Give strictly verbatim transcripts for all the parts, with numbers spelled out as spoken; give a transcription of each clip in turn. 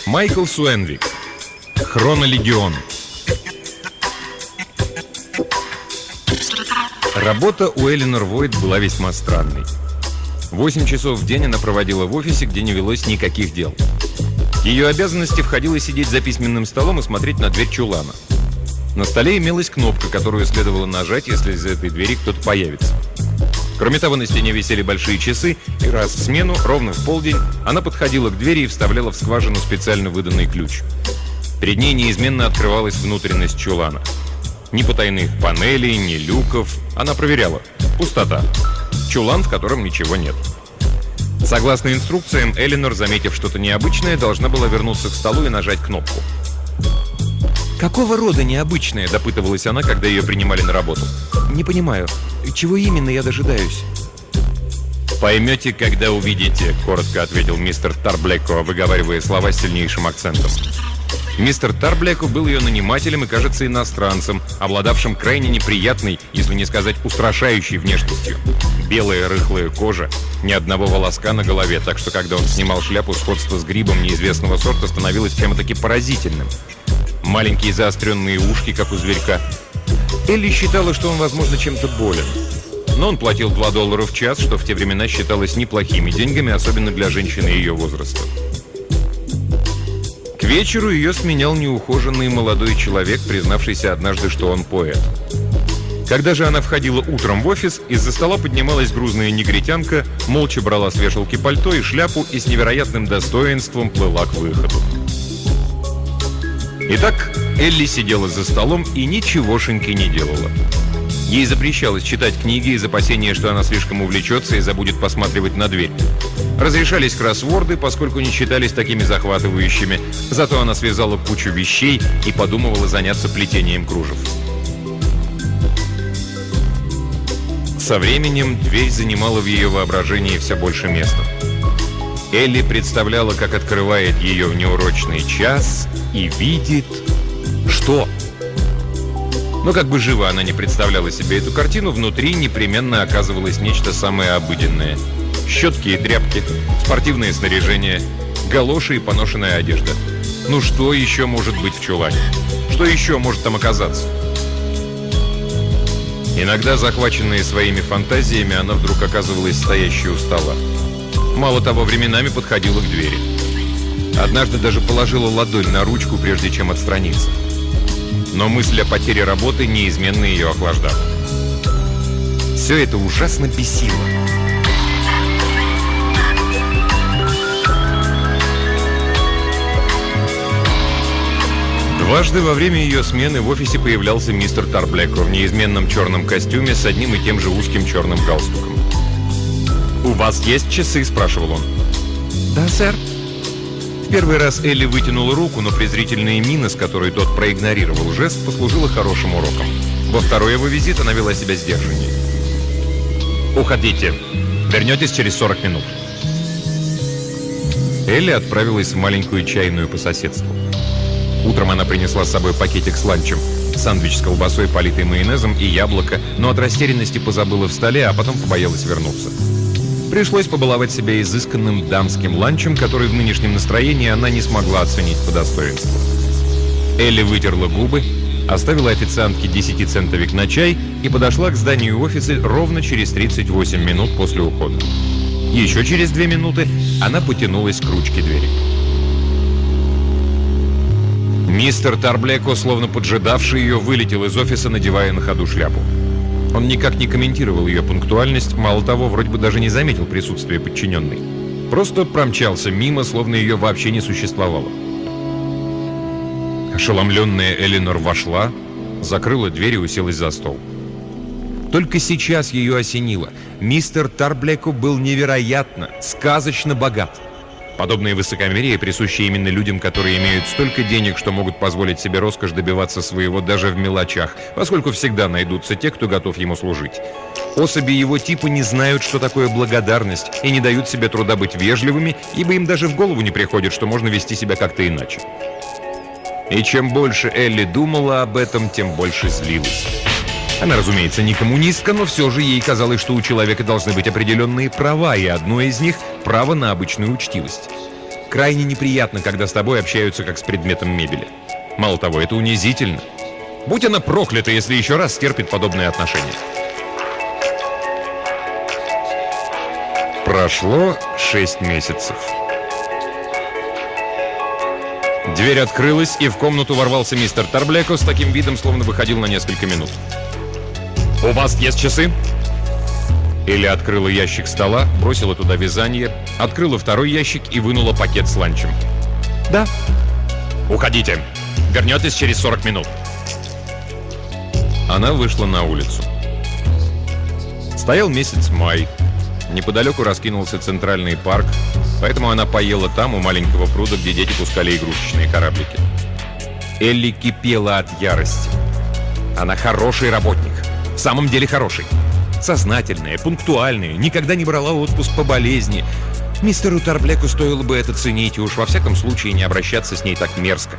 Майкл Суэнвик. Хронолегион. Работа у Эленор Войт была весьма странной. Восемь часов в день она проводила в офисе, где не велось никаких дел. В ее обязанности входило сидеть за письменным столом и смотреть на дверь чулана. На столе имелась кнопка, которую следовало нажать, если из этой двери кто-то появится. Кроме того, на стене висели большие часы, и раз в смену, ровно в полдень, она подходила к двери и вставляла в скважину специально выданный ключ. Перед ней неизменно открывалась внутренность чулана. Ни потайных панелей, ни люков. Она проверяла. Пустота. Чулан, в котором ничего нет. Согласно инструкциям, Эленор, заметив что-то необычное, должна была вернуться к столу и нажать кнопку. «Какого рода необычное?» – допытывалась она, когда ее принимали на работу. «Не понимаю. Чего именно я дожидаюсь?» «Поймете, когда увидите», – коротко ответил мистер Тарблеко, выговаривая слова с сильнейшим акцентом. Мистер Тарблеко был ее нанимателем и, кажется, иностранцем, обладавшим крайне неприятной, если не сказать устрашающей внешностью. Белая рыхлая кожа, ни одного волоска на голове, так что, когда он снимал шляпу, сходство с грибом неизвестного сорта становилось прямо-таки поразительным. Маленькие заостренные ушки, как у зверька. Элли считала, что он, возможно, чем-то болен. Но он платил два доллара в час, что в те времена считалось неплохими деньгами, особенно для женщины ее возраста. К вечеру ее сменял неухоженный молодой человек, признавшийся однажды, что он поэт. Когда же она входила утром в офис, из-за стола поднималась грузная негритянка, молча брала с вешалки пальто и шляпу и с невероятным достоинством плыла к выходу. Итак, Элли сидела за столом и ничегошеньки не делала. Ей запрещалось читать книги из опасения, что она слишком увлечется и забудет посматривать на дверь. Разрешались кроссворды, поскольку не считались такими захватывающими. Зато она связала кучу вещей и подумывала заняться плетением кружев. Со временем дверь занимала в ее воображении все больше места. Элли представляла, как открывает ее в неурочный час и видит... Что? Но как бы живо она не представляла себе эту картину, внутри непременно оказывалось нечто самое обыденное. Щетки и тряпки, спортивное снаряжение, галоши и поношенная одежда. Ну что еще может быть в чулане? Что еще может там оказаться? Иногда, захваченная своими фантазиями, она вдруг оказывалась стоящей у стола. Мало того, временами подходила к двери. Однажды даже положила ладонь на ручку, прежде чем отстраниться. Но мысль о потере работы неизменно ее охлаждала. Все это ужасно бесило. Дважды во время ее смены в офисе появлялся мистер Тарблеко в неизменном черном костюме с одним и тем же узким черным галстуком. «У вас есть часы?» – спрашивал он. «Да, сэр». В первый раз Элли вытянула руку, но презрительная мина, с которой тот проигнорировал жест, послужила хорошим уроком. Во второй его визит она вела себя сдержаннее. «Уходите. Вернетесь через сорок минут». Элли отправилась в маленькую чайную по соседству. Утром она принесла с собой пакетик с ланчем. Сэндвич с колбасой, политый майонезом и яблоко, но от растерянности позабыла в столе, а потом побоялась вернуться. Пришлось побаловать себя изысканным дамским ланчем, который в нынешнем настроении она не смогла оценить по достоинству. Элли вытерла губы, оставила официантке десятицентовик на чай и подошла к зданию офиса ровно через тридцать восемь минут после ухода. Еще через две минуты она потянулась к ручке двери. Мистер Тарблеко, словно поджидавший ее, вылетел из офиса, надевая на ходу шляпу. Он никак не комментировал ее пунктуальность, мало того, вроде бы даже не заметил присутствия подчиненной. Просто промчался мимо, словно ее вообще не существовало. Ошеломленная Эленор вошла, закрыла дверь и уселась за стол. Только сейчас ее осенило. Мистер Тарблеко был невероятно, сказочно богат. Подобное высокомерие присуще именно людям, которые имеют столько денег, что могут позволить себе роскошь добиваться своего даже в мелочах, поскольку всегда найдутся те, кто готов ему служить. Особи его типа не знают, что такое благодарность, и не дают себе труда быть вежливыми, ибо им даже в голову не приходит, что можно вести себя как-то иначе. И чем больше Элли думала об этом, тем больше злилась. Она, разумеется, не коммунистка, но все же ей казалось, что у человека должны быть определенные права, и одно из них – право на обычную учтивость. крайне неприятно, когда с тобой общаются как с предметом мебели. Мало того, это унизительно. Будь она проклята, если еще раз стерпит подобные отношения. Прошло шесть месяцев. Дверь открылась, и в комнату ворвался мистер Тарблеко с таким видом, словно выходил на несколько минут. «У вас есть часы?» Элли открыла ящик стола, бросила туда вязание, открыла второй ящик и вынула пакет с ланчем. «Да». «Уходите. Вернетесь через сорок минут». Она вышла на улицу. Стоял месяц май. Неподалеку раскинулся центральный парк, поэтому она поела там, у маленького пруда, где дети пускали игрушечные кораблики. Элли кипела от ярости. Она хороший работник. В самом деле хороший. Сознательная, пунктуальная, никогда не брала отпуск по болезни. Мистеру Тарблеку стоило бы это ценить, и уж во всяком случае не обращаться с ней так мерзко.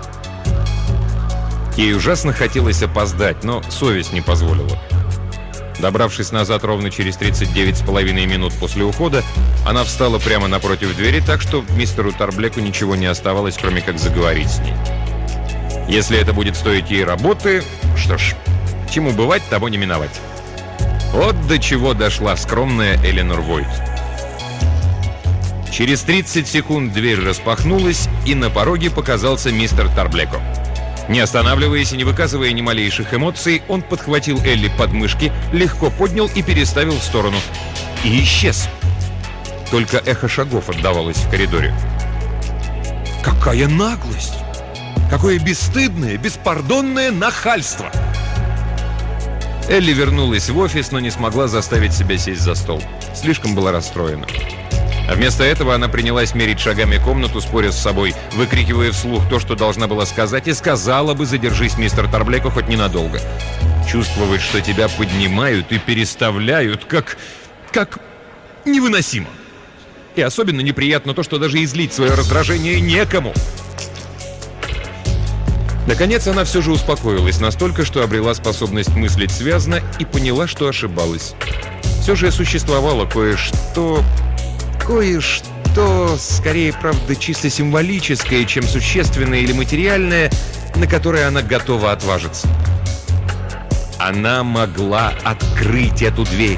Ей ужасно хотелось опоздать, но совесть не позволила. Добравшись назад ровно через тридцать девять с половиной минут после ухода, она встала прямо напротив двери, так что мистеру Тарблеку ничего не оставалось, кроме как заговорить с ней. Если это будет стоить ей работы, что ж, чему бывать, того не миновать. Вот до чего дошла скромная Эленор Войт. Через тридцать секунд дверь распахнулась, и на пороге показался мистер Тарблеко. Не останавливаясь и не выказывая ни малейших эмоций, он подхватил Элли под мышки, легко поднял и переставил в сторону. И исчез. Только эхо шагов отдавалось в коридоре. Какая наглость! Какое бесстыдное, беспардонное нахальство! Элли вернулась в офис, но не смогла заставить себя сесть за стол. Слишком была расстроена. А вместо этого она принялась мерить шагами комнату, споря с собой, выкрикивая вслух то, что должна была сказать, и сказала бы: «Задержись, мистер Тарблеко, хоть ненадолго». Чувствовать, что тебя поднимают и переставляют, как... как... невыносимо. И особенно неприятно то, что даже излить свое раздражение некому. Наконец она все же успокоилась настолько, что обрела способность мыслить связно и поняла, что ошибалась. Все же существовало кое-что... Кое-что, скорее, правда, чисто символическое, чем существенное или материальное, на которое она готова отважиться. Она могла открыть эту дверь.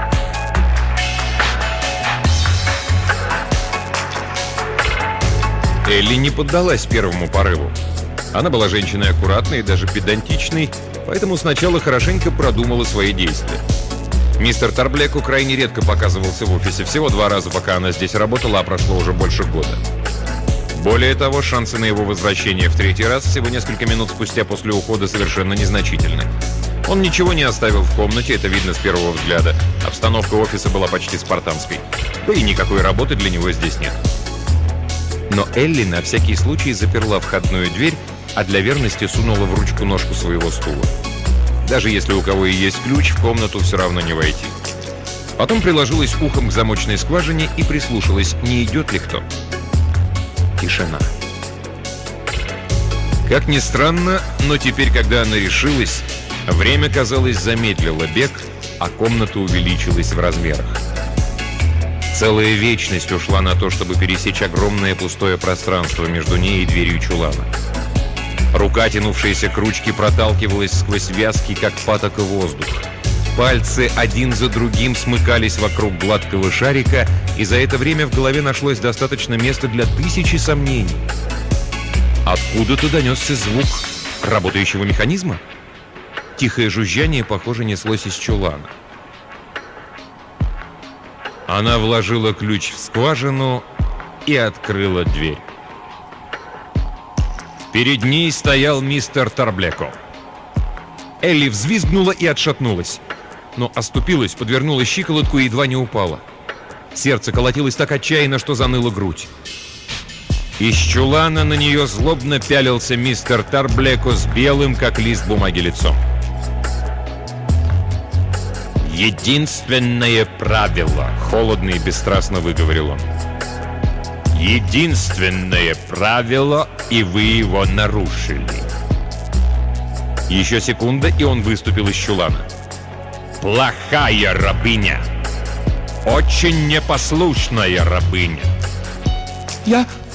Элли не поддалась первому порыву. Она была женщиной аккуратной и даже педантичной, поэтому сначала хорошенько продумала свои действия. Мистер Тарблеку крайне редко показывался в офисе, всего два раза, пока она здесь работала, а прошло уже больше года. Более того, шансы на его возвращение в третий раз всего несколько минут спустя после ухода совершенно незначительны. Он ничего не оставил в комнате, это видно с первого взгляда. Обстановка офиса была почти спартанской. Да и никакой работы для него здесь нет. Но Элли на всякий случай заперла входную дверь, а для верности сунула в ручку ножку своего стула. Даже если у кого и есть ключ, в комнату все равно не войти. Потом приложилась ухом к замочной скважине и прислушалась, не идет ли кто. Тишина. Как ни странно, но теперь, когда она решилась, время, казалось, замедлило бег, а комната увеличилась в размерах. Целая вечность ушла на то, чтобы пересечь огромное пустое пространство между ней и дверью чулана. Рука, тянувшаяся к ручке, проталкивалась сквозь вязкий, как патока, воздух. Пальцы один за другим смыкались вокруг гладкого шарика, и за это время в голове нашлось достаточно места для тысячи сомнений. Откуда-то донесся звук работающего механизма. Тихое жужжание, похоже, неслось из чулана. Она вложила ключ в скважину и открыла дверь. Перед ней стоял мистер Тарблеко. Элли взвизгнула и отшатнулась, но оступилась, подвернула щиколотку и едва не упала. Сердце колотилось так отчаянно, что заныла грудь. Из чулана на нее злобно пялился мистер Тарблеко с белым, как лист бумаги, лицом. «Единственное правило», — холодно и бесстрастно выговорил он. «Единственное правило, и вы его нарушили». Еще секунда, и он выступил из чулана. «Плохая рабыня. Очень непослушная рабыня». «Я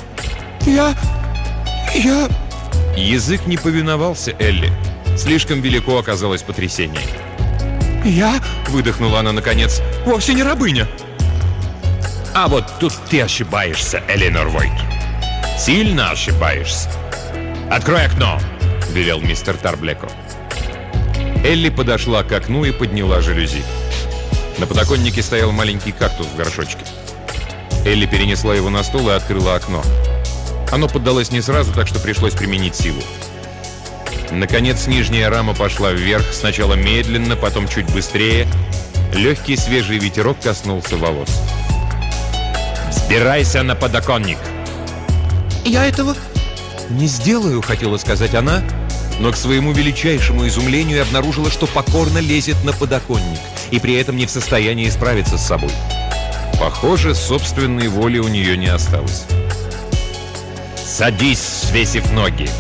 Я... я... Язык не повиновался Элли. Слишком велико оказалось потрясение. Я... Выдохнула она наконец. Вовсе не рабыня. А вот тут ты ошибаешься, Эленор Войт. Сильно ошибаешься. Открой окно, велел мистер Тарблеко. Элли подошла к окну и подняла жалюзи. На подоконнике стоял маленький кактус в горшочке. Элли перенесла его на стол и открыла окно. Оно поддалось не сразу, так что пришлось применить силу. Наконец нижняя рама пошла вверх, сначала медленно, потом чуть быстрее. Легкий свежий ветерок коснулся волос. «Взбирайся на подоконник!» Я этого... «Не сделаю», — хотела сказать она, но к своему величайшему изумлению обнаружила, что покорно лезет на подоконник и при этом не в состоянии справиться с собой. Похоже, собственной воли у нее не осталось. «Садись, свесив ноги!»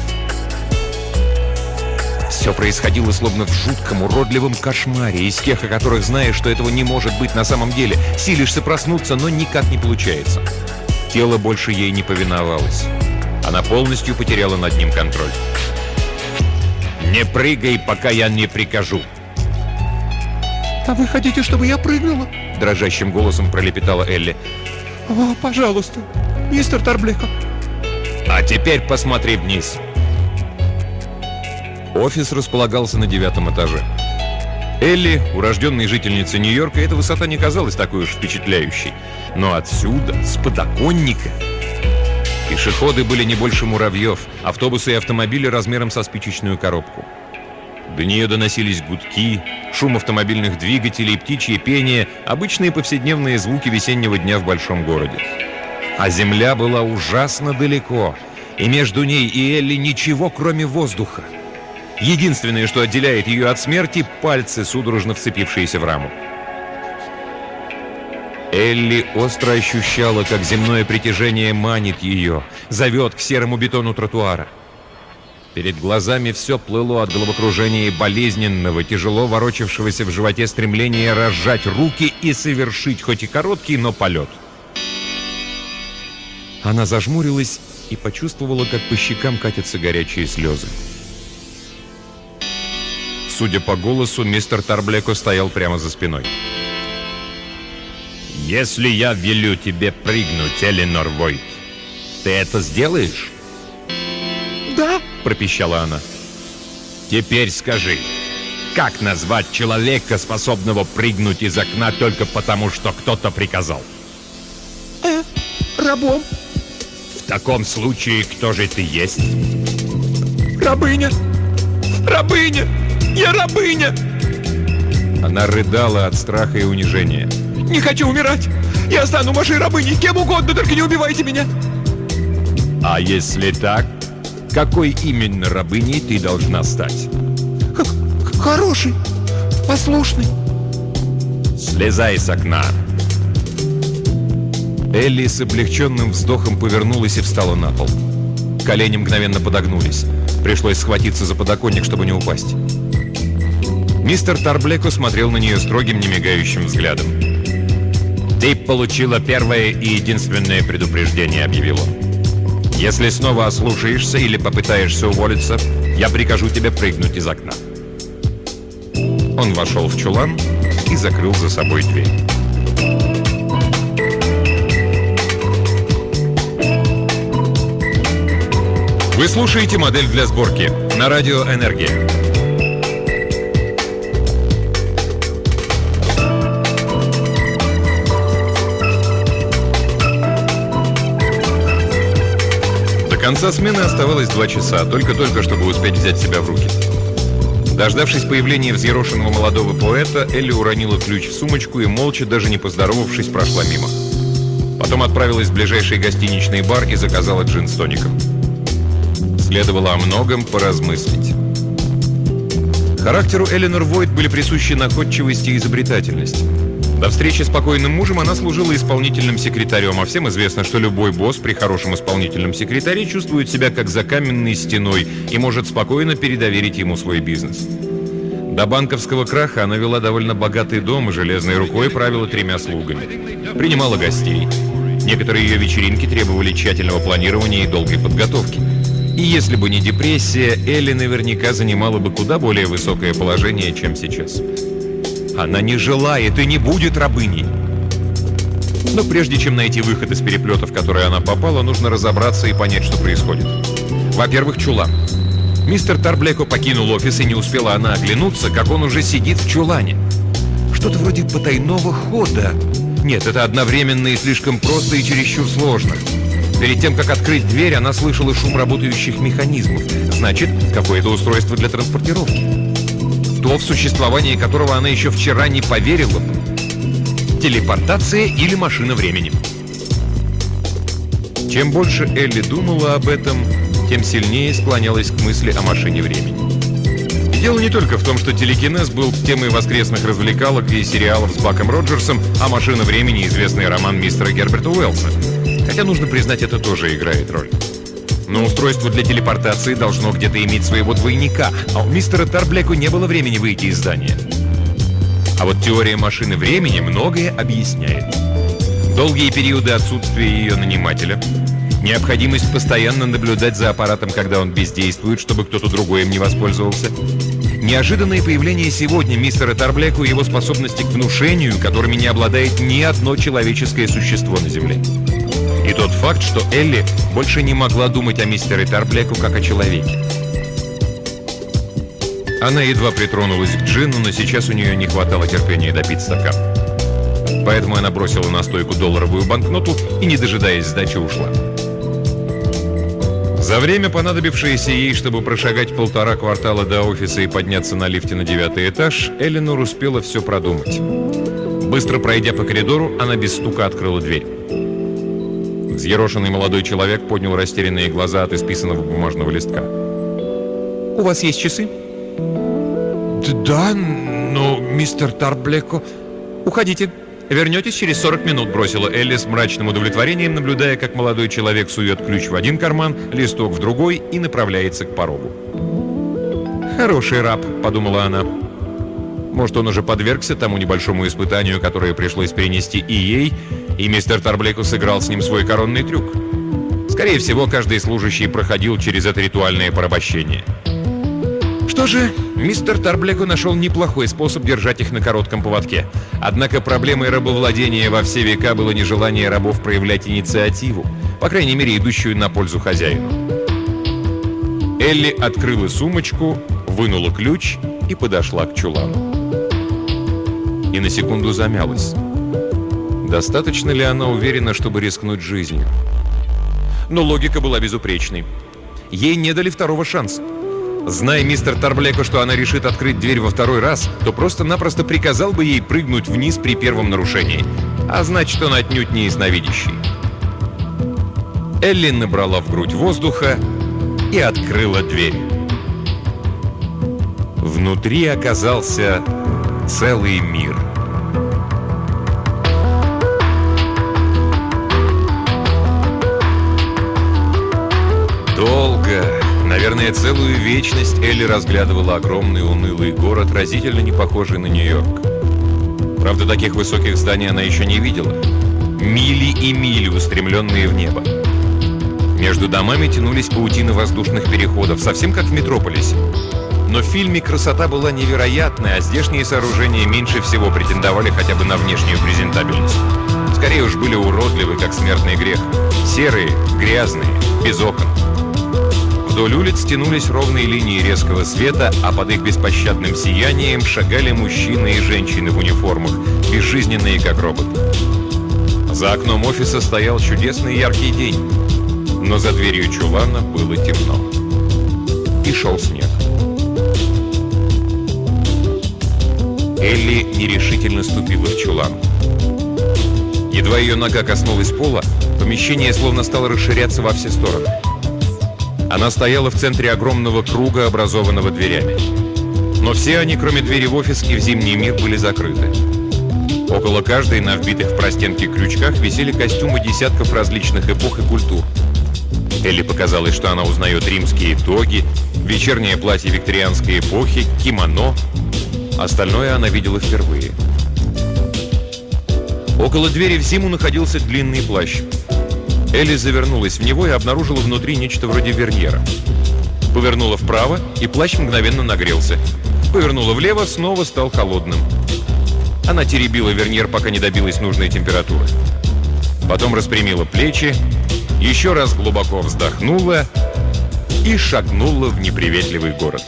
Все происходило словно в жутком, уродливом кошмаре, из тех, о которых знаешь, что этого не может быть на самом деле. Силишься проснуться, но никак не получается. Тело больше ей не повиновалось. Она полностью потеряла над ним контроль. «Не прыгай, пока я не прикажу!» А вы хотите, чтобы я прыгнула? Дрожащим голосом пролепетала Элли. О, пожалуйста, мистер Тарблеко. А теперь посмотри вниз. Офис располагался на девятом этаже. Элли, урожденной жительницей Нью-Йорка, эта высота не казалась такой уж впечатляющей. Но отсюда, с подоконника... Пешеходы были не больше муравьев, автобусы и автомобили размером со спичечную коробку. До нее доносились гудки, шум автомобильных двигателей, птичье пение, обычные повседневные звуки весеннего дня в большом городе. А земля была ужасно далеко, и между ней и Элли ничего, кроме воздуха. Единственное, что отделяет ее от смерти — пальцы, судорожно вцепившиеся в раму. Элли остро ощущала, как земное притяжение манит ее, зовет к серому бетону тротуара. Перед глазами все плыло от головокружения и болезненного, тяжело ворочавшегося в животе стремления разжать руки и совершить хоть и короткий, но полет. Она зажмурилась и почувствовала, как по щекам катятся горячие слезы. Судя по голосу, мистер Тарблеко стоял прямо за спиной. «Если я велю тебе прыгнуть, Эленор Войт, ты это сделаешь?» «Да», — пропищала она. «Теперь скажи, как назвать человека, способного прыгнуть из окна только потому, что кто-то приказал?» «Э, рабом». «В таком случае, кто же ты есть?» «Рабыня! Рабыня! Я рабыня!» Она рыдала от страха и унижения. «Не хочу умирать! Я стану вашей рабыней, кем угодно, только не убивайте меня!» «А если так, какой именно рабыней ты должна стать?» Х- «Хороший, послушный». «Слезай с окна!» Элли с облегченным вздохом повернулась и встала на пол. Колени мгновенно подогнулись. Пришлось схватиться за подоконник, чтобы не упасть. Мистер Тарблеко смотрел на нее строгим, немигающим взглядом. «Ты получила первое и единственное предупреждение», — объявил он. «Если снова ослушаешься или попытаешься уволиться, я прикажу тебе прыгнуть из окна». Он вошел в чулан и закрыл за собой дверь. Вы слушаете «Модель для сборки» на радио «Энергия». До конца смены оставалось два часа, только-только, чтобы успеть взять себя в руки. Дождавшись появления взъерошенного молодого поэта, Элли уронила ключ в сумочку и, молча, даже не поздоровавшись, прошла мимо. Потом отправилась в ближайший гостиничный бар и заказала джин с тоником. Следовало о многом поразмыслить. Характеру Эленор Войт были присущи находчивость и изобретательность. До встречи с покойным мужем она служила исполнительным секретарем, а всем известно, что любой босс при хорошем исполнительном секретаре чувствует себя как за каменной стеной и может спокойно передоверить ему свой бизнес. До банковского краха она вела довольно богатый дом и железной рукой правила тремя слугами. Принимала гостей. Некоторые ее вечеринки требовали тщательного планирования и долгой подготовки. И если бы не депрессия, Элли наверняка занимала бы куда более высокое положение, чем сейчас. Она не желает и не будет рабыней. Но прежде чем найти выход из переплета, в который она попала, нужно разобраться и понять, что происходит. Во-первых, чулан. Мистер Тарблеко покинул офис, и не успела она оглянуться, как он уже сидит в чулане. Что-то вроде потайного хода. Нет, это одновременно и слишком просто, и чересчур сложно. Перед тем, как открыть дверь, она слышала шум работающих механизмов. Значит, какое-то устройство для транспортировки. То, в существование которого она еще вчера не поверила бы. Телепортация или машина времени. Чем больше Элли думала об этом, тем сильнее склонялась к мысли о машине времени. И дело не только в том, что телекинез был темой воскресных развлекалок и сериалов с Баком Роджерсом, а машина времени — известный роман мистера Герберта Уэллса. Хотя, нужно признать, это тоже играет роль. Но устройство для телепортации должно где-то иметь своего двойника, а у мистера Тарблеко не было времени выйти из здания. А вот теория машины времени многое объясняет. Долгие периоды отсутствия ее нанимателя, необходимость постоянно наблюдать за аппаратом, когда он бездействует, чтобы кто-то другой им не воспользовался, неожиданное появление сегодня мистера Тарблеко и его способности к внушению, которыми не обладает ни одно человеческое существо на Земле. И тот факт, что Элли больше не могла думать о мистере Тарблеко как о человеке. Она едва притронулась к джину, но сейчас у нее не хватало терпения допить стакан. Поэтому она бросила на стойку долларовую банкноту и, не дожидаясь сдачи, ушла. За время, понадобившееся ей, чтобы прошагать полтора квартала до офиса и подняться на лифте на девятый этаж, Эллинор успела все продумать. Быстро пройдя по коридору, она без стука открыла дверь. Взъерошенный молодой человек поднял растерянные глаза от исписанного бумажного листка. «У вас есть часы?» «Да, но мистер Тарблеко...» «Уходите. Вернетесь через сорок минут», — бросила Элли с мрачным удовлетворением, наблюдая, как молодой человек сует ключ в один карман, листок в другой и направляется к порогу. «Хороший раб», — подумала она. Может, он уже подвергся тому небольшому испытанию, которое пришлось перенести и ей, и мистер Тарблеко сыграл с ним свой коронный трюк. Скорее всего, каждый служащий проходил через это ритуальное порабощение. Что же, мистер Тарблеко нашел неплохой способ держать их на коротком поводке. Однако проблемой рабовладения во все века было нежелание рабов проявлять инициативу, по крайней мере, идущую на пользу хозяину. Элли открыла сумочку, вынула ключ и подошла к чулану. И на секунду замялась. Достаточно ли она уверена, чтобы рискнуть жизнью? Но логика была безупречной. Ей не дали второго шанса. Зная мистер Тарблеко, что она решит открыть дверь во второй раз, то просто-напросто приказал бы ей прыгнуть вниз при первом нарушении. А значит, он отнюдь не ясновидящий. Элли набрала в грудь воздуха и открыла дверь. Внутри оказался целый мир. Долго, наверное, целую вечность Элли разглядывала огромный унылый город, разительно не похожий на Нью-Йорк. Правда, таких высоких зданий она еще не видела. Мили и мили, устремленные в небо. Между домами тянулись паутины воздушных переходов, совсем как в Метрополисе. Но в фильме красота была невероятная, а здешние сооружения меньше всего претендовали хотя бы на внешнюю презентабельность. Скорее уж были уродливы, как смертный грех. Серые, грязные, без окон. Вдоль улиц тянулись ровные линии резкого света, а под их беспощадным сиянием шагали мужчины и женщины в униформах, безжизненные как роботы. За окном офиса стоял чудесный яркий день, но за дверью чулана было темно. И шел снег. Элли нерешительно ступила в чулан. Едва ее нога коснулась пола, помещение словно стало расширяться во все стороны. Она стояла в центре огромного круга, образованного дверями. Но все они, кроме двери в офис и в зимний мир, были закрыты. Около каждой на вбитых в простенки крючках висели костюмы десятков различных эпох и культур. Элли показалось, что она узнает римские тоги, вечернее платье викторианской эпохи, кимоно. Остальное она видела впервые. Около двери в зиму находился длинный плащ. Элли завернулась в него и обнаружила внутри нечто вроде верньера. Повернула вправо, и плащ мгновенно нагрелся. Повернула влево, снова стал холодным. Она теребила верньер, пока не добилась нужной температуры. Потом распрямила плечи, еще раз глубоко вздохнула и шагнула в неприветливый город.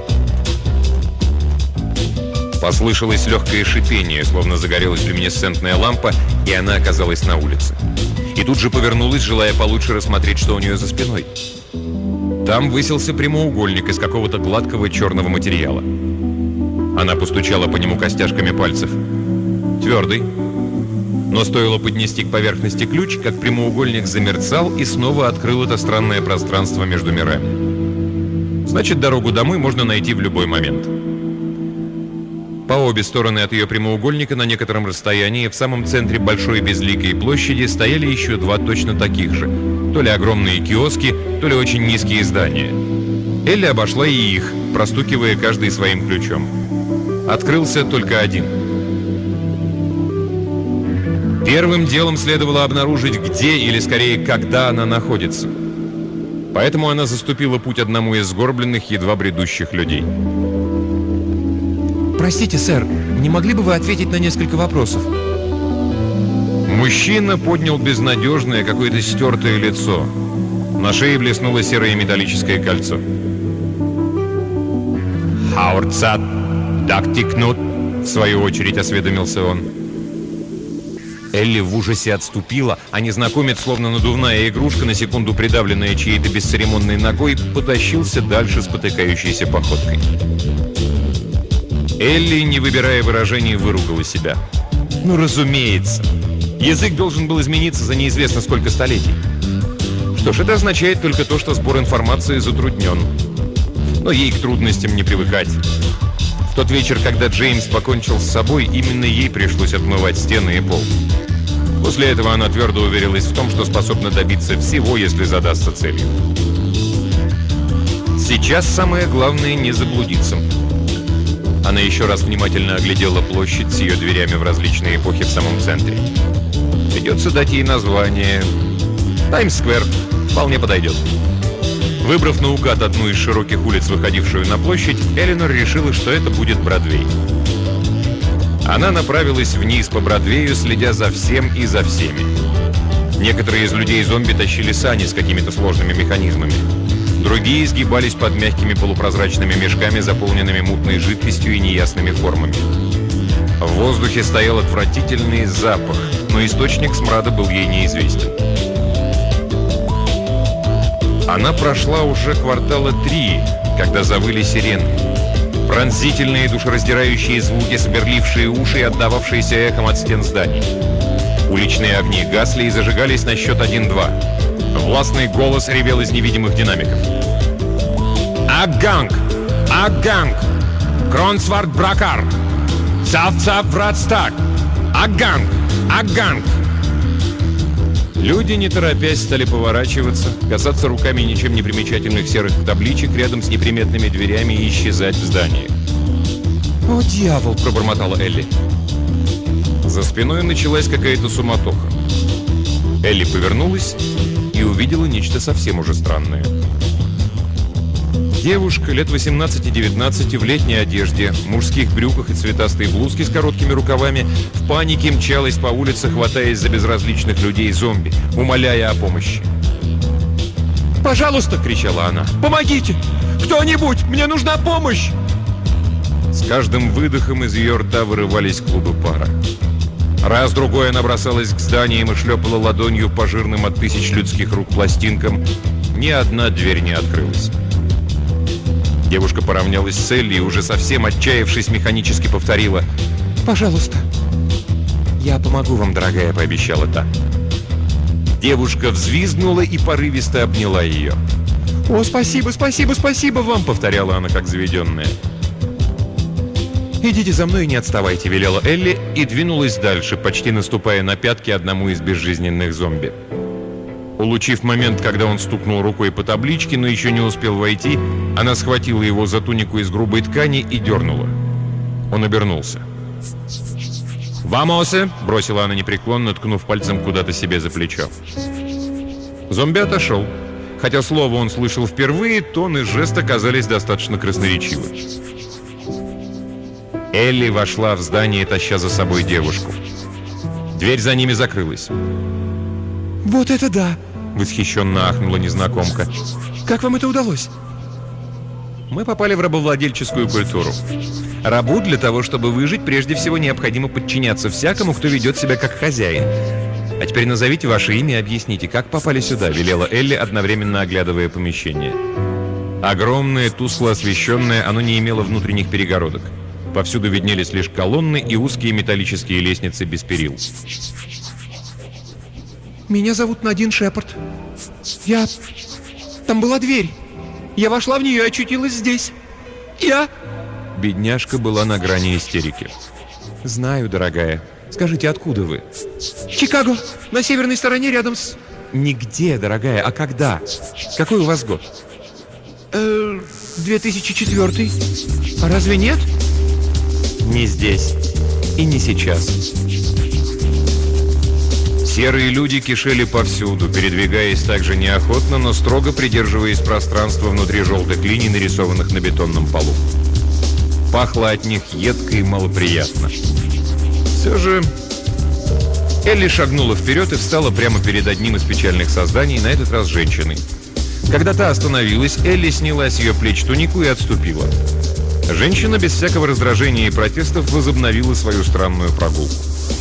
Послышалось легкое шипение, словно загорелась люминесцентная лампа, и она оказалась на улице. И тут же повернулась, желая получше рассмотреть, что у нее за спиной. Там высился прямоугольник из какого-то гладкого черного материала. Она постучала по нему костяшками пальцев. Твердый. Но стоило поднести к поверхности ключ, как прямоугольник замерцал и снова открыл это странное пространство между мирами. Значит, дорогу домой можно найти в любой момент. По обе стороны от ее прямоугольника на некотором расстоянии в самом центре большой безликой площади стояли еще два точно таких же. То ли огромные киоски, то ли очень низкие здания. Элли обошла и их, простукивая каждый своим ключом. Открылся только один. Первым делом следовало обнаружить, где или скорее когда она находится. Поэтому она заступила путь одному из сгорбленных, едва бредущих людей. «Простите, сэр, не могли бы вы ответить на несколько вопросов?» Мужчина поднял безнадежное, какое-то стертое лицо. На шее блеснуло серое металлическое кольцо. «Хаурцат дактикнут», в свою очередь осведомился он. Элли в ужасе отступила, а незнакомец, словно надувная игрушка, на секунду придавленная чьей-то бесцеремонной ногой, потащился дальше спотыкающейся походкой. Элли, не выбирая выражений, выругала себя. Ну, разумеется. Язык должен был измениться за неизвестно сколько столетий. Что ж, это означает только то, что сбор информации затруднен. Но ей к трудностям не привыкать. В тот вечер, когда Джеймс покончил с собой, именно ей пришлось отмывать стены и пол. После этого она твердо уверилась в том, что способна добиться всего, если задастся целью. Сейчас самое главное не заблудиться. Она еще раз внимательно оглядела площадь с ее дверями в различные эпохи в самом центре. Придется дать ей название. Таймс-сквер вполне подойдет. Выбрав наугад одну из широких улиц, выходившую на площадь, Эленор решила, что это будет Бродвей. Она направилась вниз по Бродвею, следя за всем и за всеми. Некоторые из людей-зомби тащили сани с какими-то сложными механизмами. Другие сгибались под мягкими полупрозрачными мешками, заполненными мутной жидкостью и неясными формами. В воздухе стоял отвратительный запах, но источник смрада был ей неизвестен. Она прошла уже квартала три, когда завыли сирены. Пронзительные душераздирающие звуки, сверлившие уши и отдававшиеся эхом от стен зданий. Уличные огни гасли и зажигались на счет один-два. Властный голос ревел из невидимых динамиков. «Агганг! Агганг! Кронсвард Бракар! Савцав Вратстаг! Агганг! Агганг!» Люди, не торопясь, стали поворачиваться, касаться руками ничем не примечательных серых табличек рядом с неприметными дверями и исчезать в здании. «О, дьявол!» – пробормотала Элли. За спиной началась какая-то суматоха. Элли повернулась и увидела нечто совсем уже странное. Девушка лет восемнадцати-девятнадцати в летней одежде, в мужских брюках и цветастой блузке с короткими рукавами в панике мчалась по улице, хватаясь за безразличных людей-зомби, умоляя о помощи. «Пожалуйста!» — кричала она. «Помогите! Кто-нибудь! Мне нужна помощь!» С каждым выдохом из ее рта вырывались клубы пара. Раз-другой она бросалась к зданиям и шлепала ладонью по жирным от тысяч людских рук пластинкам. Ни одна дверь не открылась. Девушка поравнялась с Элли и, уже совсем отчаявшись, механически повторила: «Пожалуйста». «Я помогу вам, дорогая», — пообещала та. Девушка взвизгнула и порывисто обняла ее. «О, спасибо, спасибо, спасибо вам», — повторяла она, как заведенная. «Идите за мной и не отставайте», — велела Элли и двинулась дальше, почти наступая на пятки одному из безжизненных зомби. Улучив момент, когда он стукнул рукой по табличке, но еще не успел войти, она схватила его за тунику из грубой ткани и дернула. Он обернулся. «Вамосе!» — бросила она непреклонно, ткнув пальцем куда-то себе за плечо. Зомби отошел. Хотя слово он слышал впервые, тон и жест оказались достаточно красноречивы. Элли вошла в здание, таща за собой девушку. Дверь за ними закрылась. Вот это да! Восхищенно ахнула незнакомка. Как вам это удалось? Мы попали в рабовладельческую культуру. Рабу для того, чтобы выжить, прежде всего необходимо подчиняться всякому, кто ведет себя как хозяин. А теперь назовите ваше имя и объясните, как попали сюда, велела Элли, одновременно оглядывая помещение. Огромное, тускло освещенное, оно не имело внутренних перегородок. Повсюду виднелись лишь колонны и узкие металлические лестницы без перил. Меня зовут Надин Шепард. Я... Там была дверь. Я вошла в нее и очутилась здесь. Я... Бедняжка была на грани истерики. «Знаю, дорогая. Скажите, откуда вы?» «Чикаго. На северной стороне, рядом с...» «Нигде, дорогая, а когда? Какой у вас год?» э, две тысячи четвёртый. А разве нет?» «Не здесь. И не сейчас». Серые люди кишели повсюду, передвигаясь также неохотно, но строго придерживаясь пространства внутри желтых линий, нарисованных на бетонном полу. Пахло от них едко и малоприятно. Все же Элли шагнула вперед и встала прямо перед одним из печальных созданий, на этот раз женщиной. Когда та остановилась, Элли сняла с ее плеч тунику и отступила. Женщина без всякого раздражения и протестов возобновила свою странную прогулку.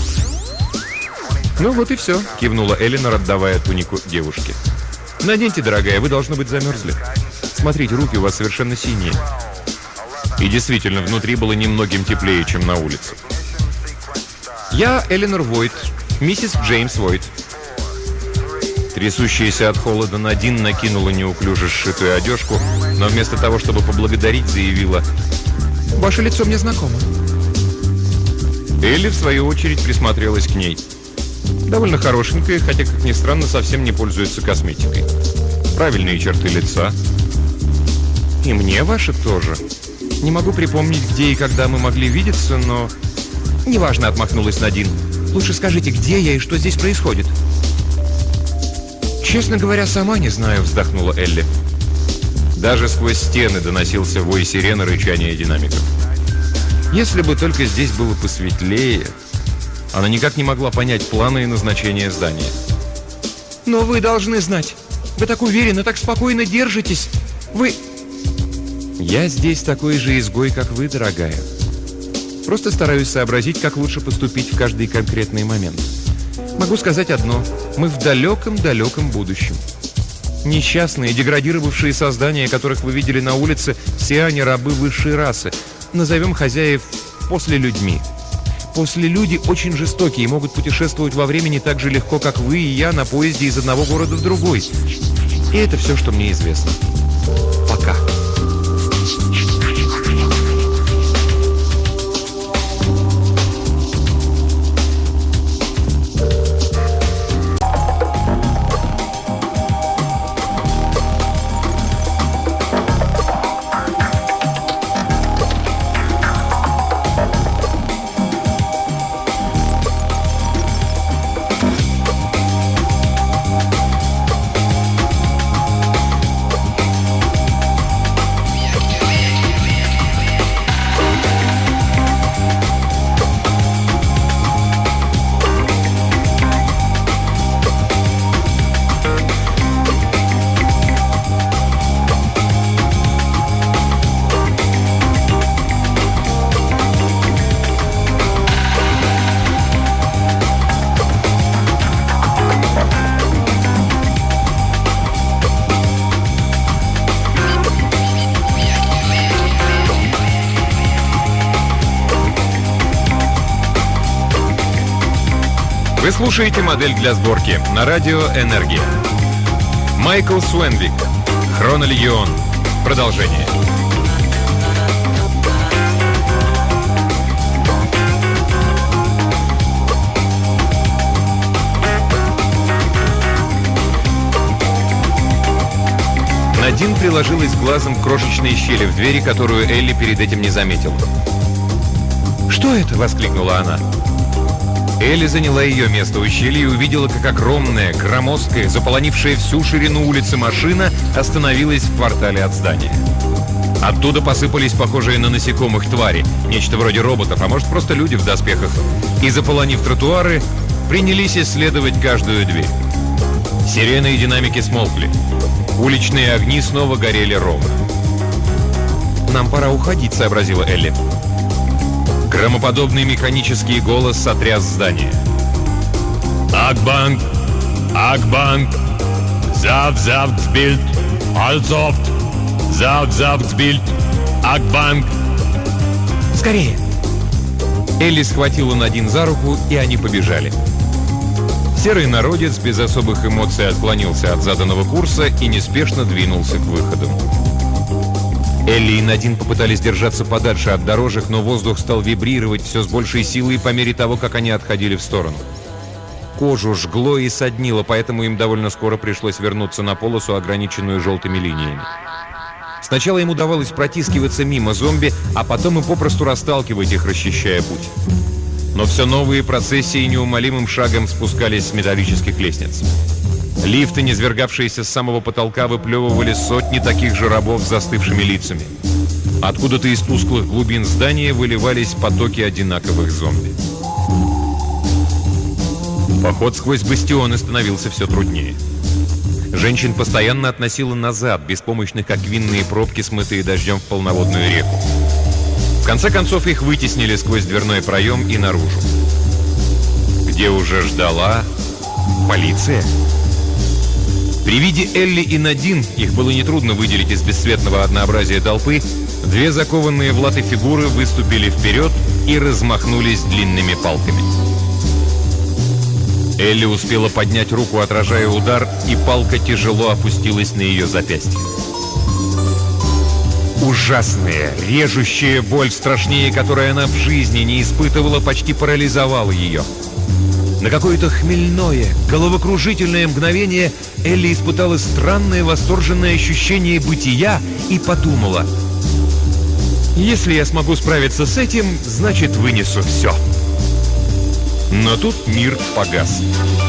«Ну вот и все», — кивнула Эллинор, отдавая тунику девушке. «Наденьте, дорогая, вы, должно быть, замерзли. Смотрите, руки у вас совершенно синие». И действительно, внутри было немногим теплее, чем на улице. «Я Эленор Войт, миссис Джеймс Войт». Трясущаяся от холода Надин накинула неуклюже сшитую одежку, но вместо того, чтобы поблагодарить, заявила: «Ваше лицо мне знакомо». Элли, в свою очередь, присмотрелась к ней. Довольно хорошенькая, хотя, как ни странно, совсем не пользуется косметикой. Правильные черты лица. «И мне ваши тоже. Не могу припомнить, где и когда мы могли видеться, но...» «Неважно», — отмахнулась Надин. «Лучше скажите, где я и что здесь происходит?» «Честно говоря, сама не знаю», — вздохнула Элли. Даже сквозь стены доносился вой сирены, рычание динамиков. Если бы только здесь было посветлее... Она никак не могла понять планы и назначения здания. «Но вы должны знать. Вы так уверенно, так спокойно держитесь. Вы...» «Я здесь такой же изгой, как вы, дорогая. Просто стараюсь сообразить, как лучше поступить в каждый конкретный момент. Могу сказать одно. Мы в далеком-далеком будущем. Несчастные, деградировавшие создания, которых вы видели на улице, все они рабы высшей расы. Назовем хозяев после людьми. После люди очень жестокие и могут путешествовать во времени так же легко, как вы и я, на поезде из одного города в другой. И это все, что мне известно. Пока». Вы слушаете «Модель для сборки» на радио «Энергия». Майкл Суэнвик. Хронолегион. Продолжение. Надин приложилась глазом к крошечной щели в двери, которую Элли перед этим не заметила. «Что это?» — воскликнула она. Элли заняла ее место у щели и увидела, как огромная, громоздкая, заполонившая всю ширину улицы машина остановилась в квартале от здания. Оттуда посыпались похожие на насекомых твари, нечто вроде роботов, а может просто люди в доспехах, и, заполонив тротуары, принялись исследовать каждую дверь. Сирены и динамики смолкли. Уличные огни снова горели ровно. «Нам пора уходить», — сообразила Элли. Громоподобный механический голос сотряс здание. «Акбанк! Акбанк! Завзавцбильд! Альцофт! Завзавцбильд! Акбанк!» «Скорее!» Элли схватила Надин за руку, и они побежали. Серый народец без особых эмоций отклонился от заданного курса и неспешно двинулся к выходу. Элли и Надин попытались держаться подальше от дорожек, но воздух стал вибрировать все с большей силой по мере того, как они отходили в сторону. Кожу жгло и соднило, поэтому им довольно скоро пришлось вернуться на полосу, ограниченную желтыми линиями. Сначала им удавалось протискиваться мимо зомби, а потом и попросту расталкивать их, расчищая путь. Но все новые процессии неумолимым шагом спускались с металлических лестниц. Лифты, низвергавшиеся с самого потолка, выплевывали сотни таких же рабов с застывшими лицами. Откуда-то из тусклых глубин здания выливались потоки одинаковых зомби. Поход сквозь бастионы становился все труднее. Женщин постоянно относило назад, беспомощных, как винные пробки, смытые дождем в полноводную реку. В конце концов их вытеснили сквозь дверной проем и наружу, где уже ждала полиция. При виде Элли и Надин их было нетрудно выделить из бесцветного однообразия толпы. Две закованные в латы фигуры выступили вперед и размахнулись длинными палками. Элли успела поднять руку, отражая удар, и палка тяжело опустилась на ее запястье. Ужасная, режущая боль, страшнее которой она в жизни не испытывала, почти парализовала ее. На какое-то хмельное, головокружительное мгновение Элли испытала странное восторженное ощущение бытия и подумала: «Если я смогу справиться с этим, значит, вынесу все». Но тут мир погас.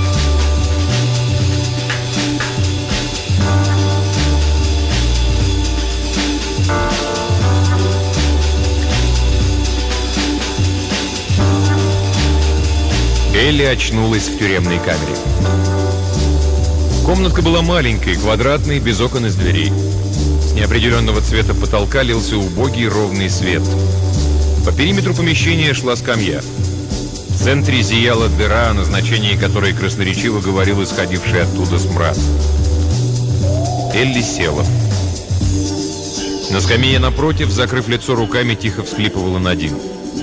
Элли очнулась в тюремной камере. Комнатка была маленькой, квадратной, без окон и дверей. С неопределенного цвета потолка лился убогий ровный свет. По периметру помещения шла скамья. В центре зияла дыра, о назначении которой красноречиво говорил исходивший оттуда смрад. Элли села. На скамье напротив, закрыв лицо руками, тихо всхлипывала Надин.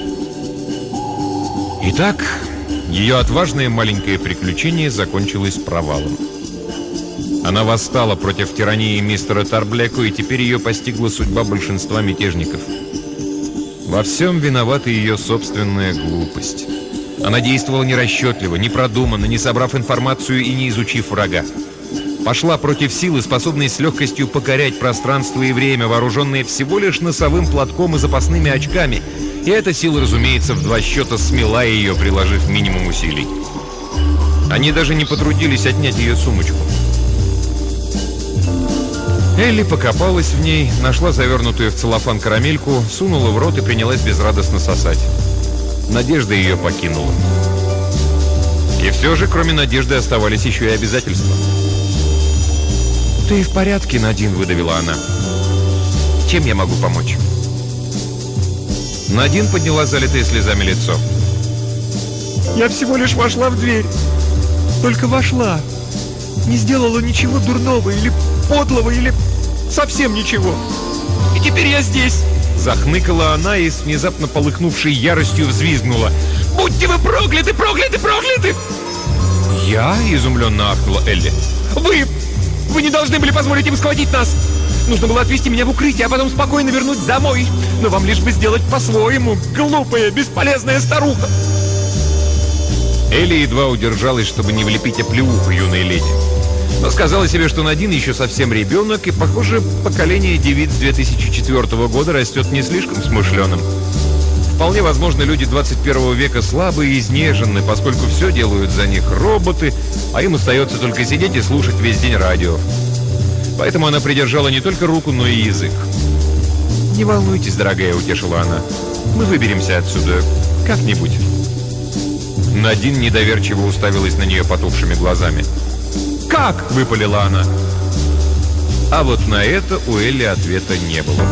Итак, ее отважное маленькое приключение закончилось провалом. Она восстала против тирании мистера Тарблеку, и теперь ее постигла судьба большинства мятежников. Во всем виновата ее собственная глупость. Она действовала нерасчетливо, непродуманно, не собрав информацию и не изучив врага. Пошла против силы, способной с легкостью покорять пространство и время, вооруженные всего лишь носовым платком и запасными очками. И эта сила, разумеется, в два счета смела ее, приложив минимум усилий. Они даже не потрудились отнять ее сумочку. Элли покопалась в ней, нашла завернутую в целлофан карамельку, сунула в рот и принялась безрадостно сосать. Надежда ее покинула. И все же, кроме надежды, оставались еще и обязательства. «Ты в порядке, Надин?» — выдавила она. «Чем я могу помочь?» Надин подняла залитое слезами лицо. «Я всего лишь вошла в дверь. Только вошла. Не сделала ничего дурного или подлого, или совсем ничего. И теперь я здесь!» Захныкала она и с внезапно полыхнувшей яростью взвизгнула. «Будьте вы прокляты, прокляты, прокляты!» «Я?» — изумленно ахнула Элли. «Вы! Вы не должны были позволить им схватить нас! Нужно было отвезти меня в укрытие, а потом спокойно вернуть домой. Но вам лишь бы сделать по-своему, глупая, бесполезная старуха!» Элли едва удержалась, чтобы не влепить оплеуху юной леди. Но сказала себе, что Надин еще совсем ребенок, и, похоже, поколение девиц две тысячи четвёртого года растет не слишком смышленым. Вполне возможно, люди двадцать первого века слабы и изнежены, поскольку все делают за них роботы, а им остается только сидеть и слушать весь день радио. Поэтому она придержала не только руку, но и язык. «Не волнуйтесь, дорогая», — утешила она. «Мы выберемся отсюда как-нибудь». Надин недоверчиво уставилась на нее потухшими глазами. «Как?» — выпалила она. А вот на это у Элли ответа не было.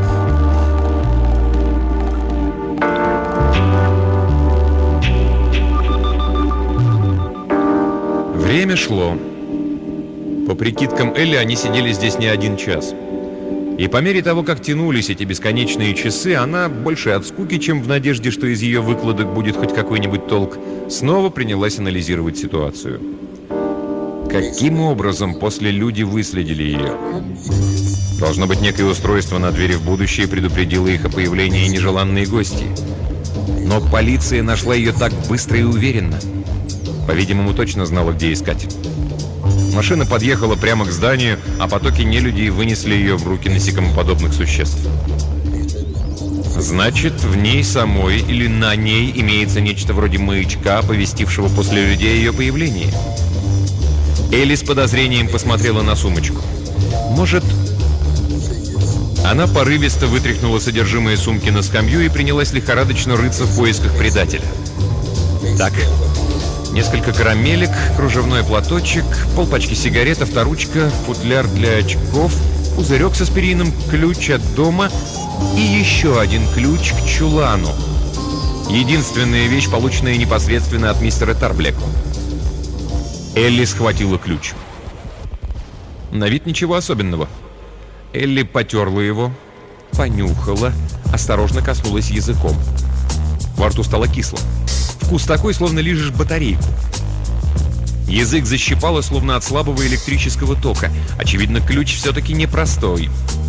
Время шло. По прикидкам Элли, они сидели здесь не один час. И по мере того, как тянулись эти бесконечные часы, она, больше от скуки, чем в надежде, что из ее выкладок будет хоть какой-нибудь толк, снова принялась анализировать ситуацию. Каким образом после люди выследили ее? Должно быть, некое устройство на двери в будущее предупредило их о появлении нежеланной гости. Но полиция нашла ее так быстро и уверенно. По-видимому, точно знала, где искать. Машина подъехала прямо к зданию, а потоки нелюдей вынесли ее в руки насекомоподобных существ. Значит, в ней самой или на ней имеется нечто вроде маячка, оповестившего после людей о ее появлении. Элли с подозрением посмотрела на сумочку. Может... Она порывисто вытряхнула содержимое сумки на скамью и принялась лихорадочно рыться в поисках предателя. Так... Несколько карамелек, кружевной платочек, полпачки сигарет, авторучка, футляр для очков, пузырек с аспирином, ключ от дома и еще один ключ к чулану. Единственная вещь, полученная непосредственно от мистера Тарблека. Элли схватила ключ. На вид ничего особенного. Элли потерла его, понюхала, осторожно коснулась языком. Во рту стало кисло. Вкус такой, словно лижешь батарейку. Язык защипало, словно от слабого электрического тока. Очевидно, ключ все-таки непростой.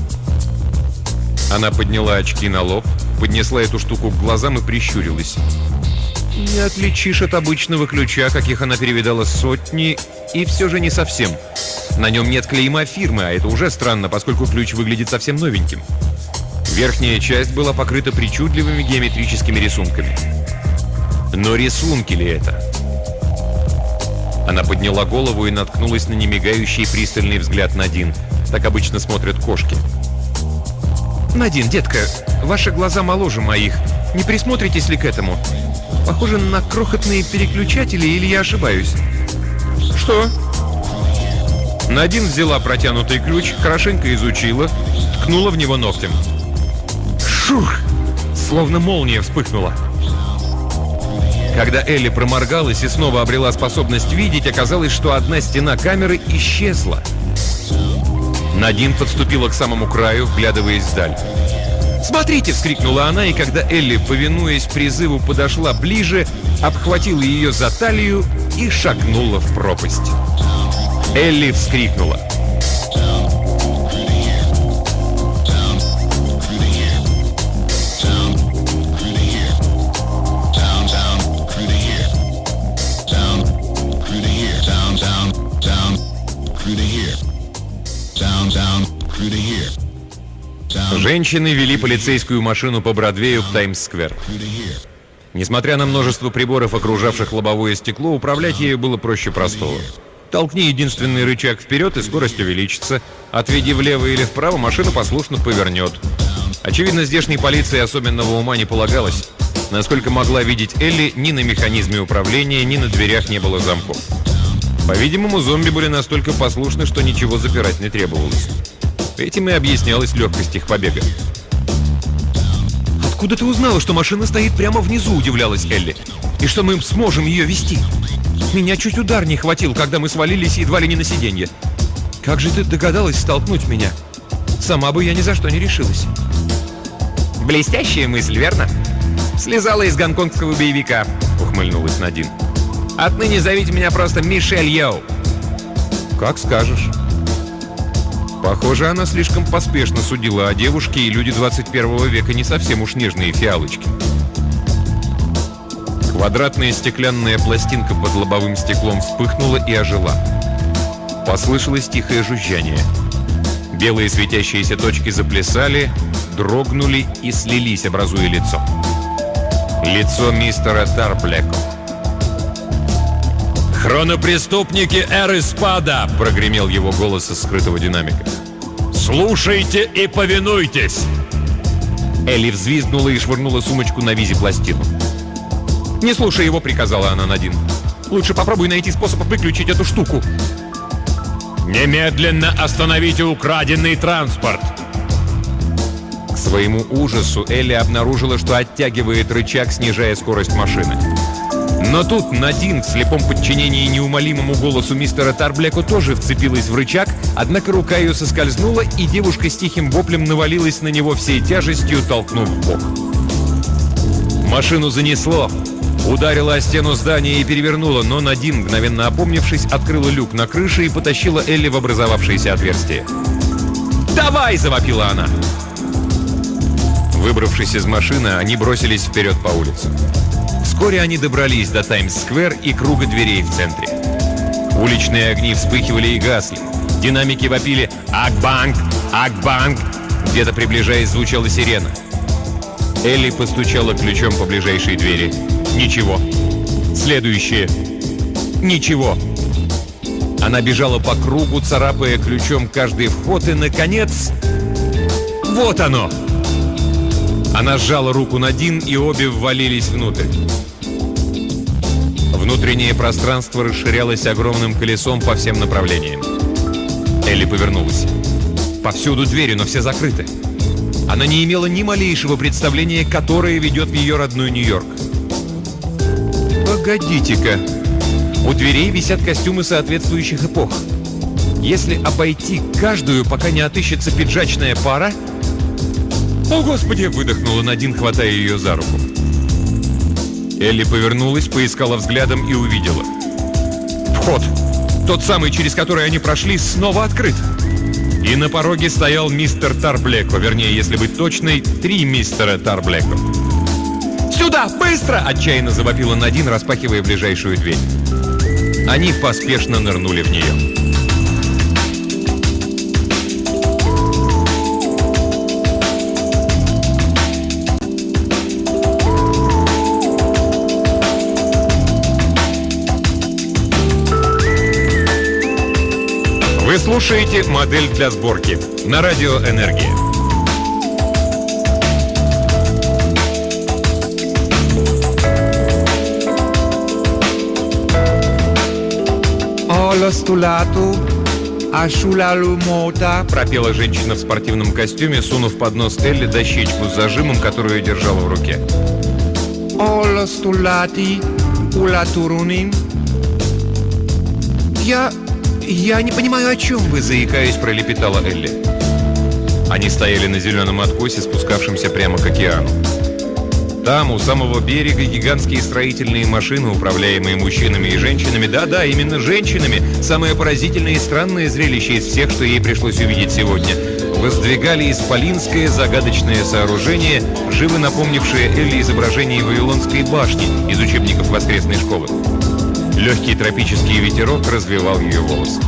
Она подняла очки на лоб, поднесла эту штуку к глазам и прищурилась. Не отличишь от обычного ключа, каких она перевидала сотни, и все же не совсем. На нем нет клейма фирмы, а это уже странно, поскольку ключ выглядит совсем новеньким. Верхняя часть была покрыта причудливыми геометрическими рисунками. Но рисунки ли это? Она подняла голову и наткнулась на немигающий пристальный взгляд Надин. Так обычно смотрят кошки. «Надин, детка, ваши глаза моложе моих. Не присмотритесь ли к этому? Похоже на крохотные переключатели, или я ошибаюсь?» «Что?» Надин взяла протянутый ключ, хорошенько изучила, ткнула в него ногтем. Шух! Словно молния вспыхнула. Когда Элли проморгалась и снова обрела способность видеть, оказалось, что одна стена камеры исчезла. Надин подступила к самому краю, вглядываясь вдаль. «Смотрите!» — вскрикнула она, и когда Элли, повинуясь призыву, подошла ближе, обхватила ее за талию и шагнула в пропасть. Элли вскрикнула. Женщины вели полицейскую машину по Бродвею к Таймс-сквер. Несмотря на множество приборов, окружавших лобовое стекло, управлять ею было проще простого. Толкни единственный рычаг вперед, и скорость увеличится. Отведи влево или вправо, машина послушно повернет. Очевидно, здешней полиции особенного ума не полагалось. Насколько могла видеть Элли, ни на механизме управления, ни на дверях не было замков. По-видимому, зомби были настолько послушны, что ничего запирать не требовалось. Этим и объяснялась легкость их побега. «Откуда ты узнала, что машина стоит прямо внизу?» – удивлялась Элли. «И что мы сможем ее вести? Меня чуть удар не хватил, когда мы свалились едва ли не на сиденье. Как же ты догадалась столкнуть меня? Сама бы я ни за что не решилась». «Блестящая мысль, верно? Слезала из гонконгского боевика», – ухмыльнулась Надин. «Отныне зовите меня просто Мишель Йоу». «Как скажешь». Похоже, она слишком поспешно судила о девушке, и люди двадцать первого века не совсем уж нежные фиалочки. Квадратная стеклянная пластинка под лобовым стеклом вспыхнула и ожила. Послышалось тихое жужжание. Белые светящиеся точки заплясали, дрогнули и слились, образуя лицо. Лицо мистера Тарблеко. «Хронопреступники эры Спада!» — прогремел его голос из скрытого динамика. «Слушайте и повинуйтесь!» Элли взвизгнула и швырнула сумочку на визи-пластину. «Не слушай его», — приказала она Надин. «Лучше попробуй найти способ выключить эту штуку». «Немедленно остановите украденный транспорт!» К своему ужасу Элли обнаружила, что оттягивает рычаг, снижая скорость машины. Но тут Надин в слепом подчинении неумолимому голосу мистера Тарблеко тоже вцепилась в рычаг, однако рука ее соскользнула, и девушка с тихим воплем навалилась на него всей тяжестью, толкнув в бок. Машину занесло, ударила о стену здания и перевернула, но Надин, мгновенно опомнившись, открыла люк на крыше и потащила Элли в образовавшееся отверстие. «Давай!» – завопила она. Выбравшись из машины, они бросились вперед по улице. Вскоре они добрались до Таймс-сквер и круга дверей в центре. Уличные огни вспыхивали и гасли. Динамики вопили «Акбанк! Акбанк!». Где-то приближаясь звучала сирена. Элли постучала ключом по ближайшей двери. Ничего. Следующее. Ничего. Она бежала по кругу, царапая ключом каждый вход, и, наконец... Вот оно! Она сжала руку Надин, и обе ввалились внутрь. Внутреннее пространство расширялось огромным колесом по всем направлениям. Элли повернулась. Повсюду двери, но все закрыты. Она не имела ни малейшего представления, которое ведет в ее родной Нью-Йорк. Погодите-ка. У дверей висят костюмы соответствующих эпох. Если обойти каждую, пока не отыщется пиджачная пара... «О, Господи!» — выдохнула Надин, хватая ее за руку. Элли повернулась, поискала взглядом и увидела. Вход, тот самый, через который они прошли, снова открыт. И на пороге стоял мистер Тарблеко, вернее, если быть точной, три мистера Тарблеко. «Сюда! Быстро!» — отчаянно завопила Надин, распахивая ближайшую дверь. Они поспешно нырнули в нее. Вы слушаете «Модель для сборки» на радио «Энергия». «Оло стулату, ашулалу мота», пропела женщина в спортивном костюме, сунув под нос Элли дощечку с зажимом, которую держала в руке. «Оло стулати, улатурунин». «Я... я не понимаю, о чем вы», — заикаясь, пролепетала Элли. Они стояли на зеленом откосе, спускавшемся прямо к океану. Там, у самого берега, гигантские строительные машины, управляемые мужчинами и женщинами, да-да, именно женщинами, самое поразительное и странное зрелище из всех, что ей пришлось увидеть сегодня, воздвигали исполинское загадочное сооружение, живо напомнившее Элли изображение Вавилонской башни из учебников воскресной школы. Легкий тропический ветерок развивал ее волосы.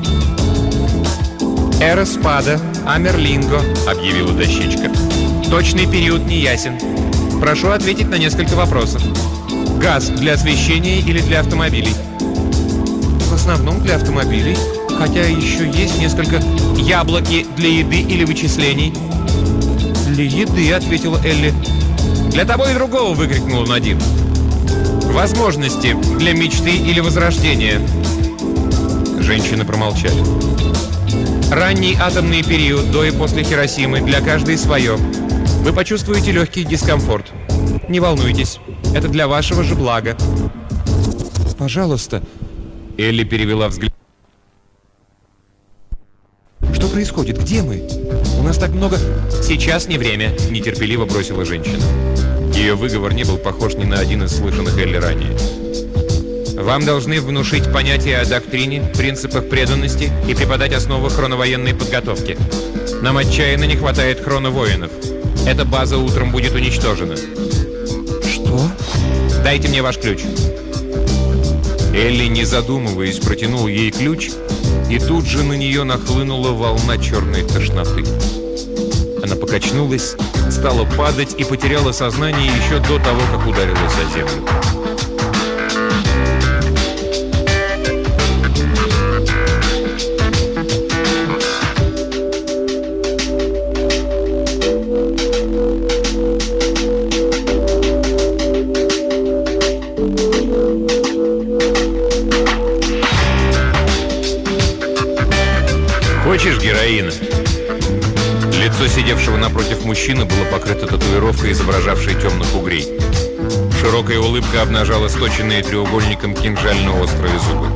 «Эра Спада, Амерлинго», — объявила дощечка. «Точный период не ясен. Прошу ответить на несколько вопросов. Газ для освещения или для автомобилей?» «В основном для автомобилей, хотя еще есть несколько. Яблоки для еды или вычислений?» «Для еды», — ответила Элли. «Для того и другого!» — выкрикнула Надин. «Возможности для мечты или возрождения?» Женщины промолчали. «Ранний атомный период, до и после Хиросимы, для каждой свое. Вы почувствуете легкий дискомфорт. Не волнуйтесь, это для вашего же блага». «Пожалуйста». Элли перевела взгляд. «Что происходит? Где мы? У нас так много...» «Сейчас не время», — нетерпеливо бросила женщина. Ее выговор не был похож ни на один из слышанных Элли ранее. «Вам должны внушить понятие о доктрине, принципах преданности и преподать основы хроновоенной подготовки. Нам отчаянно не хватает хроновоинов. Эта база утром будет уничтожена». «Что?» «Дайте мне ваш ключ». Элли, не задумываясь, протянул ей ключ, и тут же на нее нахлынула волна черной тошноты. Она покачнулась, стала падать и потеряла сознание еще до того, как ударилась о землю. «Хочешь героина?» Лицо сидевшего напротив мужчины было покрыто татуировкой, изображавшей темных угрей. Широкая улыбка обнажала сточенные треугольником кинжально-острые зубы.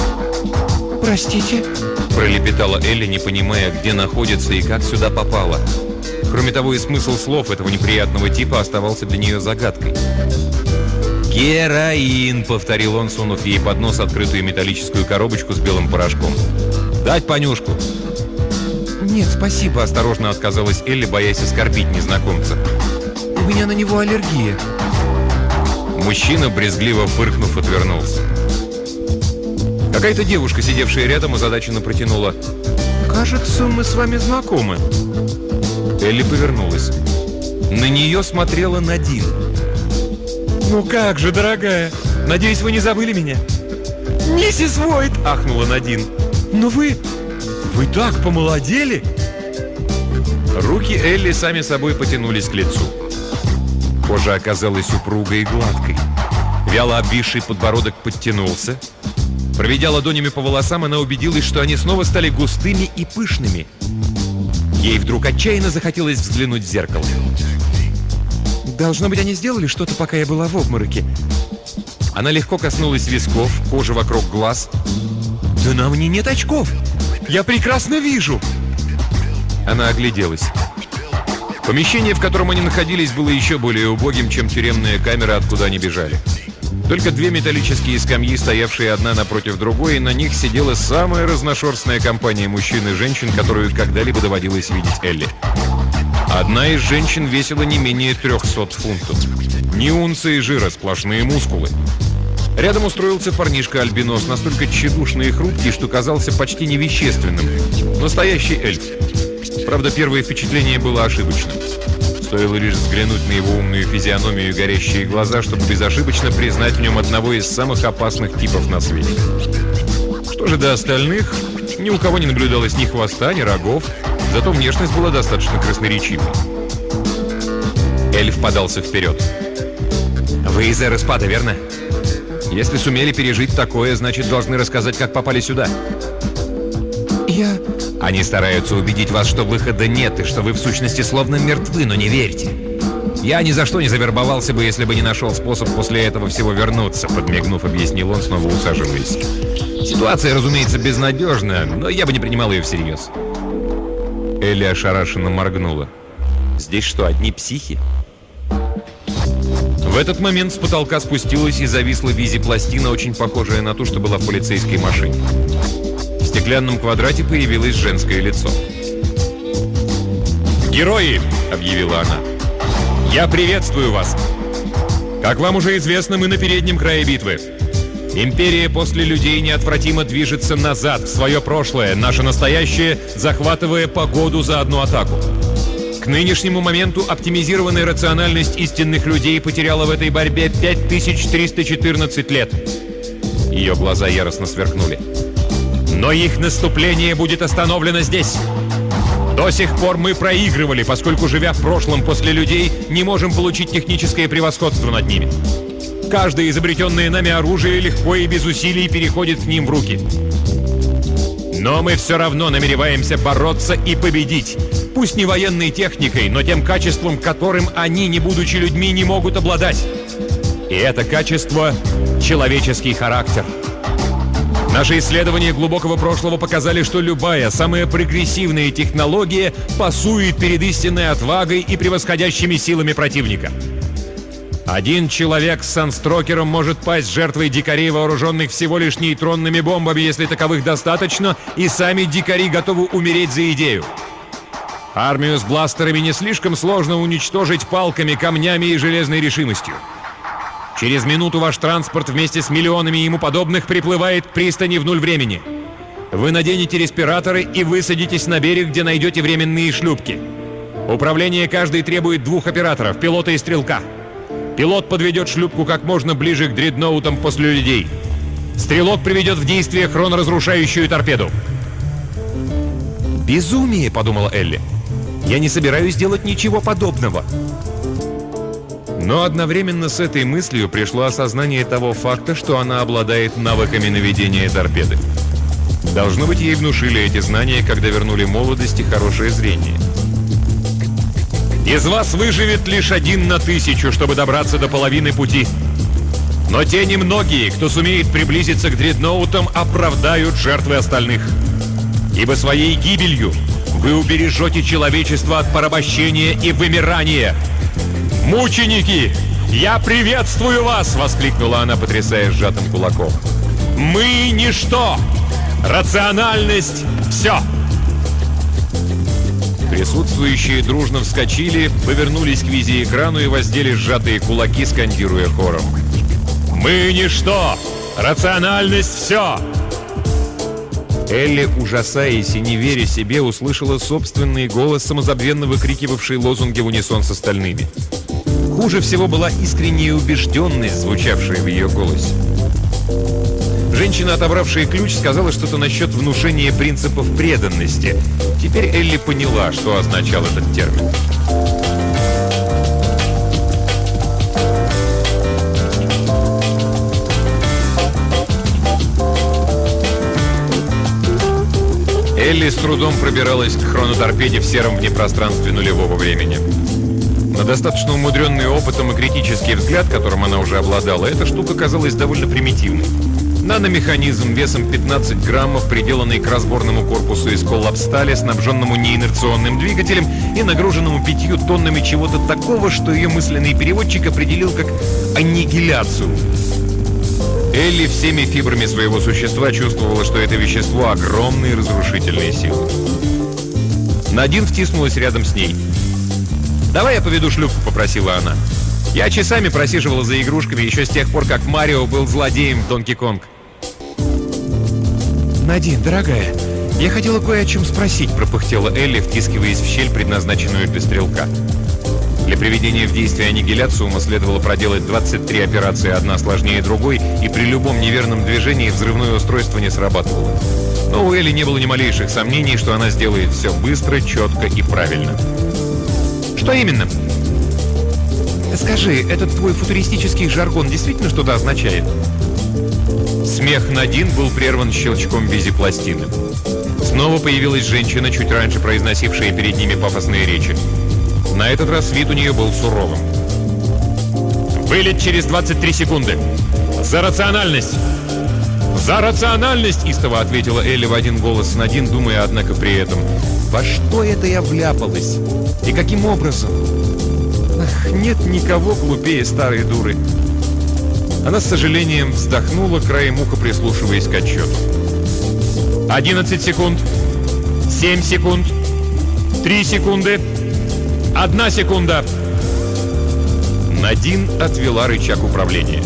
«Простите?» – пролепетала Элли, не понимая, где находится и как сюда попала. Кроме того, и смысл слов этого неприятного типа оставался для нее загадкой. «Героин!» – повторил он, сунув ей под нос открытую металлическую коробочку с белым порошком. «Дать понюшку?» «Нет, спасибо», – осторожно отказалась Элли, боясь оскорбить незнакомца. «У меня на него аллергия». Мужчина, брезгливо фыркнув, отвернулся. Какая-то девушка, сидевшая рядом, озадаченно протянула: «Кажется, мы с вами знакомы». Элли повернулась. На нее смотрела Надин. «Ну как же, дорогая, надеюсь, вы не забыли меня?» «Миссис Войт!» – ахнула Надин. «Но вы... вы так помолодели!» Руки Элли сами собой потянулись к лицу. Кожа оказалась упругой и гладкой. Вяло обвисший подбородок подтянулся. Проведя ладонями по волосам, она убедилась, что они снова стали густыми и пышными. Ей вдруг отчаянно захотелось взглянуть в зеркало. «Должно быть, они сделали что-то, пока я была в обмороке». Она легко коснулась висков, кожи вокруг глаз. «Да на мне нет очков! Я прекрасно вижу!» Она огляделась. Помещение, в котором они находились, было еще более убогим, чем тюремная камера, откуда они бежали. Только две металлические скамьи, стоявшие одна напротив другой, и на них сидела самая разношерстная компания мужчин и женщин, которую когда-либо доводилось видеть Элли. Одна из женщин весила не менее трехсот фунтов. Ни унции жира, сплошные мускулы. Рядом устроился парнишка-альбинос, настолько тщедушный и хрупкий, что казался почти невещественным. Настоящий эльф. Правда, первое впечатление было ошибочным. Стоило лишь взглянуть на его умную физиономию и горящие глаза, чтобы безошибочно признать в нем одного из самых опасных типов на свете. Что же до остальных, ни у кого не наблюдалось ни хвоста, ни рогов, зато внешность была достаточно красноречивой. Эльф подался вперед. «Вы из Эреспада, верно? Если сумели пережить такое, значит, должны рассказать, как попали сюда». «Я...» Они стараются убедить вас, что выхода нет, и что вы в сущности словно мертвы, но не верьте. Я ни за что не завербовался бы, если бы не нашел способ после этого всего вернуться, подмигнув, объяснил он, снова усаживаясь. Ситуация, разумеется, безнадежна, но я бы не принимал ее всерьез. Элли ошарашенно моргнула. Здесь что, одни психи? В этот момент с потолка спустилась и зависла визи-пластина, очень похожая на ту, что была в полицейской машине. В стеклянном квадрате появилось женское лицо. «Герои!» — объявила она. «Я приветствую вас! Как вам уже известно, мы на переднем крае битвы. Империя после людей неотвратимо движется назад, в свое прошлое, наше настоящее, захватывая погоду за одну атаку. К нынешнему моменту оптимизированная рациональность истинных людей потеряла в этой борьбе пять тысяч триста четырнадцать лет». Ее глаза яростно сверкнули. «Но их наступление будет остановлено здесь. До сих пор мы проигрывали, поскольку, живя в прошлом после людей, не можем получить техническое превосходство над ними. Каждое изобретенное нами оружие легко и без усилий переходит к ним в руки. Но мы все равно намереваемся бороться и победить. Пусть не военной техникой, но тем качеством, которым они, не будучи людьми, не могут обладать. И это качество – человеческий характер. Наши исследования глубокого прошлого показали, что любая, самая прогрессивная технология пасует перед истинной отвагой и превосходящими силами противника. Один человек с санстрокером может пасть жертвой дикарей, вооруженных всего лишь нейтронными бомбами, если таковых достаточно, и сами дикари готовы умереть за идею. Армию с бластерами не слишком сложно уничтожить палками, камнями и железной решимостью. Через минуту ваш транспорт вместе с миллионами ему подобных приплывает к пристани в нуль времени. Вы наденете респираторы и высадитесь на берег, где найдете временные шлюпки. Управление каждый требует двух операторов, пилота и стрелка. Пилот подведет шлюпку как можно ближе к дредноутам после людей. Стрелок приведет в действие хроноразрушающую торпеду. «Безумие», — подумала Элли. «Я не собираюсь делать ничего подобного». Но одновременно с этой мыслью пришло осознание того факта, что она обладает навыками наведения торпеды. Должно быть, ей внушили эти знания, когда вернули молодость и хорошее зрение. Из вас выживет лишь один на тысячу, чтобы добраться до половины пути. Но те немногие, кто сумеет приблизиться к дредноутам, оправдают жертвы остальных. Ибо своей гибелью вы убережете человечество от порабощения и вымирания. «Мученики, я приветствую вас!» — воскликнула она, потрясая сжатым кулаком. «Мы — ничто! Рациональность — все!» Присутствующие дружно вскочили, повернулись к визиэкрану и воздели сжатые кулаки, скандируя хором. «Мы — ничто! Рациональность — все!» Элли, ужасаясь и не веря себе, услышала собственный голос, самозабвенно выкрикивавший лозунги в унисон с остальными. Хуже всего была искренняя убежденность, звучавшая в ее голосе. Женщина, отобравшая ключ, сказала что-то насчет внушения принципов преданности. Теперь Элли поняла, что означал этот термин. Элли с трудом пробиралась к хроноторпеде в сером внепространстве нулевого времени. На достаточно умудренный опытом и критический взгляд, которым она уже обладала, эта штука казалась довольно примитивной. Наномеханизм весом пятнадцать граммов, приделанный к разборному корпусу из коллапстали, снабженному неинерционным двигателем и нагруженному пятью тоннами чего-то такого, что ее мысленный переводчик определил как аннигиляцию. Элли всеми фибрами своего существа чувствовала, что это вещество — огромные разрушительные силы. Надин втиснулась рядом с ней. «Давай я поведу шлюпку», — попросила она. «Я часами просиживала за игрушками еще с тех пор, как Марио был злодеем в Донки Конг». «Надин, дорогая, я хотела кое о чем спросить», — пропыхтела Элли, втискиваясь в щель, предназначенную для стрелка. Для приведения в действие аннигиляциума следовало проделать двадцать три операции, одна сложнее другой, и при любом неверном движении взрывное устройство не срабатывало. Но у Элли не было ни малейших сомнений, что она сделает все быстро, четко и правильно. «Что именно?» «Скажи, этот твой футуристический жаргон действительно что-то означает?» Смех Надин был прерван щелчком визипластины. Снова появилась женщина, чуть раньше произносившая перед ними пафосные речи. На этот раз вид у нее был суровым. «Вылет через двадцать три секунды! За рациональность!» «За рациональность!» — истово ответила Элли в один голос с Надин, думая, однако, при этом: «Во что это я вляпалась? И каким образом? Ах, нет никого глупее старой дуры». Она с сожалением вздохнула, краем уха прислушиваясь к отчету. одиннадцать секунд. семь секунд. три секунды. Одна секунда. Надин отвела рычаг управления.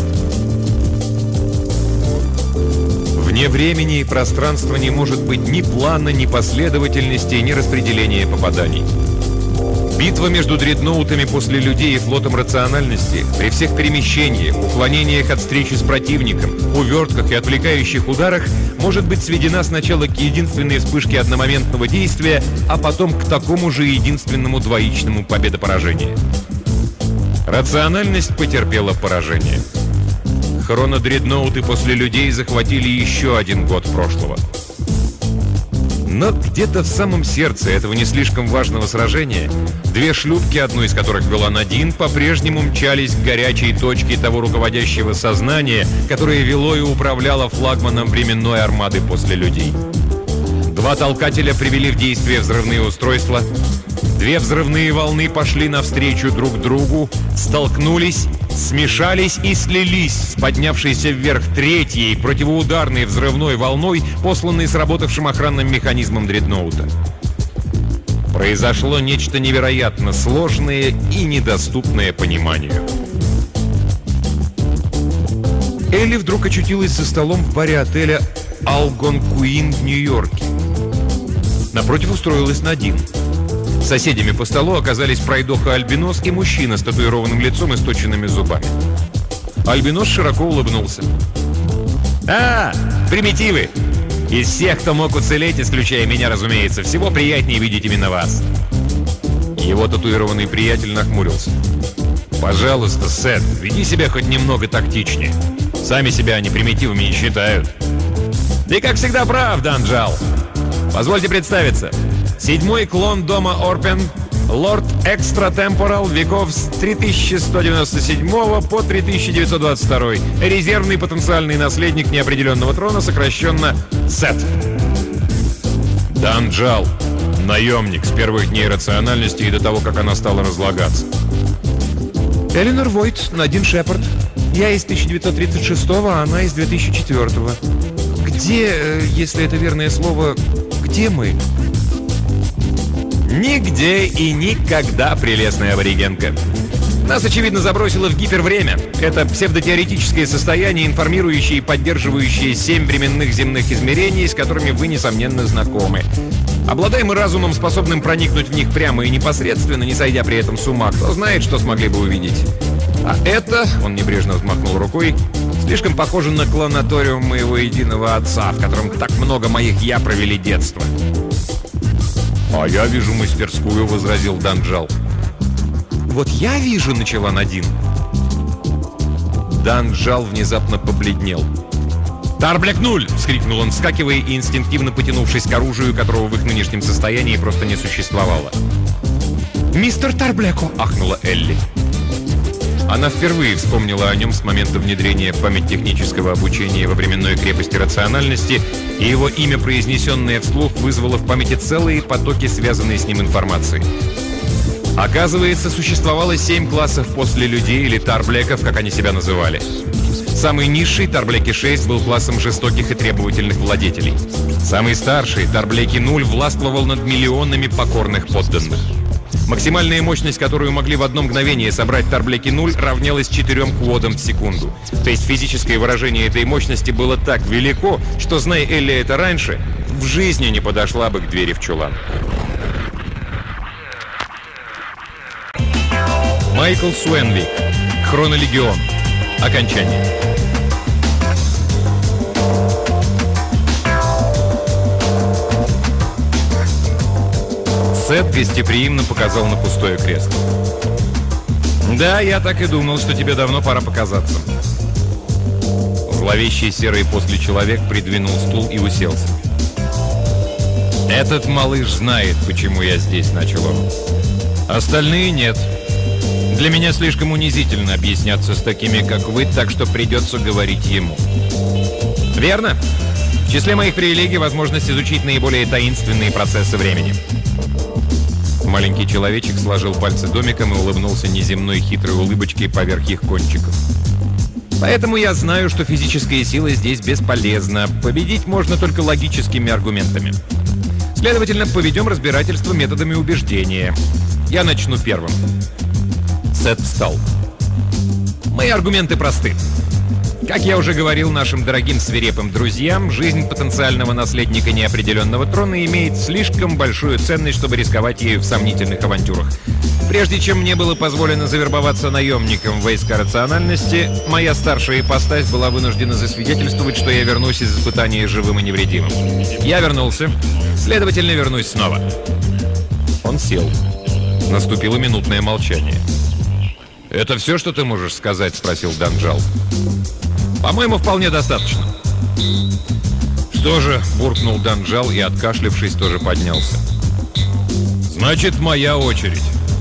Вне времени и пространства не может быть ни плана, ни последовательности, ни распределения попаданий. Битва между дредноутами после людей и флотом рациональности при всех перемещениях, уклонениях от встречи с противником, увертках и отвлекающих ударах может быть сведена сначала к единственной вспышке одномоментного действия, а потом к такому же единственному двоичному победопоражению. Рациональность потерпела поражение. Хронодредноуты после людей захватили еще один год прошлого. Но где-то в самом сердце этого не слишком важного сражения две шлюпки, одну из которых вела Надин, по-прежнему мчались к горячей точке того руководящего сознания, которое вело и управляло флагманом временной армады после людей. Два толкателя привели в действие взрывные устройства. Две взрывные волны пошли навстречу друг другу, столкнулись, смешались и слились с поднявшейся вверх третьей противоударной взрывной волной, посланной сработавшим охранным механизмом дредноута. Произошло нечто невероятно сложное и недоступное пониманию. Элли вдруг очутилась за столом в баре отеля «Алгонкуин» в Нью-Йорке. Напротив устроилась Надин. Соседями по столу оказались пройдоха-альбинос и мужчина с татуированным лицом и сточенными зубами. Альбинос широко улыбнулся. «А, примитивы! Из всех, кто мог уцелеть, исключая меня, разумеется, всего приятнее видеть именно вас». Его татуированный приятель нахмурился. «Пожалуйста, Сет, веди себя хоть немного тактичнее. Сами себя они примитивами не считают». «Ты, как всегда, прав, Данджал. Позвольте представиться. Седьмой клон дома Орпен, лорд Экстратемпорал веков с три тысячи сто девяносто седьмого по три тысячи девятьсот двадцать второй. Резервный потенциальный наследник неопределенного трона, сокращенно Сет». Данджал. Наемник с первых дней рациональности и до того, как она стала разлагаться. Эленор Войт, Надин Шепард. Я из тысяча девятьсот тридцать шестого, а она из две тысячи четвёртого. Где, если это верное слово, где мы? Нигде и никогда, прелестная аборигенка. Нас, очевидно, забросило в гипервремя. Это псевдотеоретическое состояние, информирующее и поддерживающее семь временных земных измерений, с которыми вы, несомненно, знакомы. Обладаем мы разумом, способным проникнуть в них прямо и непосредственно, не сойдя при этом с ума, кто знает, что смогли бы увидеть. А это, он небрежно взмахнул рукой, слишком похоже на клонаториум моего единого отца, в котором так много моих «я» провели детство. «А я вижу мастерскую», — возразил Данджал. «Вот я вижу», — начала Надин. Данджал внезапно побледнел. «Тарблек нуль!» — вскрикнул он, вскакивая и инстинктивно потянувшись к оружию, которого в их нынешнем состоянии просто не существовало. «Мистер Тарблеко!» — ахнула Элли. Она впервые вспомнила о нем с момента внедрения в память технического обучения во временной крепости рациональности, и его имя, произнесенное вслух, вызвало в памяти целые потоки, связанные с ним информации. Оказывается, существовало семь классов после людей, или Тарблеков, как они себя называли. Самый низший, Тарблеки шесть, был классом жестоких и требовательных владетелей. Самый старший, Тарблеки нуль, властвовал над миллионами покорных подданных. Максимальная мощность, которую могли в одно мгновение собрать Тарблеки нуль, равнялась четырем кводам в секунду. То есть физическое выражение этой мощности было так велико, что, зная Элли это раньше, в жизни не подошла бы к двери в чулан. Майкл Суэнвик. Хронолегион. Окончание. Сет гостеприимно показал на пустое кресло. «Да, я так и думал, что тебе давно пора показаться». Зловещий серый после человек придвинул стул и уселся. «Этот малыш знает, почему я здесь», — начал он. «Остальные нет. Для меня слишком унизительно объясняться с такими, как вы, так что придется говорить ему». «Верно. В числе моих привилегий возможность изучить наиболее таинственные процессы времени». Маленький человечек сложил пальцы домиком и улыбнулся неземной хитрой улыбочкой поверх их кончиков. «Поэтому я знаю, что физическая сила здесь бесполезна. Победить можно только логическими аргументами. Следовательно, поведем разбирательство методами убеждения. Я начну первым». Сет встал. «Мои аргументы просты. Как я уже говорил нашим дорогим свирепым друзьям, жизнь потенциального наследника неопределенного трона имеет слишком большую ценность, чтобы рисковать ею в сомнительных авантюрах. Прежде чем мне было позволено завербоваться наемником в войска рациональности, моя старшая ипостась была вынуждена засвидетельствовать, что я вернусь из испытания живым и невредимым. Я вернулся, следовательно, вернусь снова». Он сел. Наступило минутное молчание. «Это все, что ты можешь сказать?» — спросил Данджал. «По-моему, вполне достаточно». «Что же?» — буркнул Данджал и, откашлявшись, тоже поднялся. «Значит, моя очередь.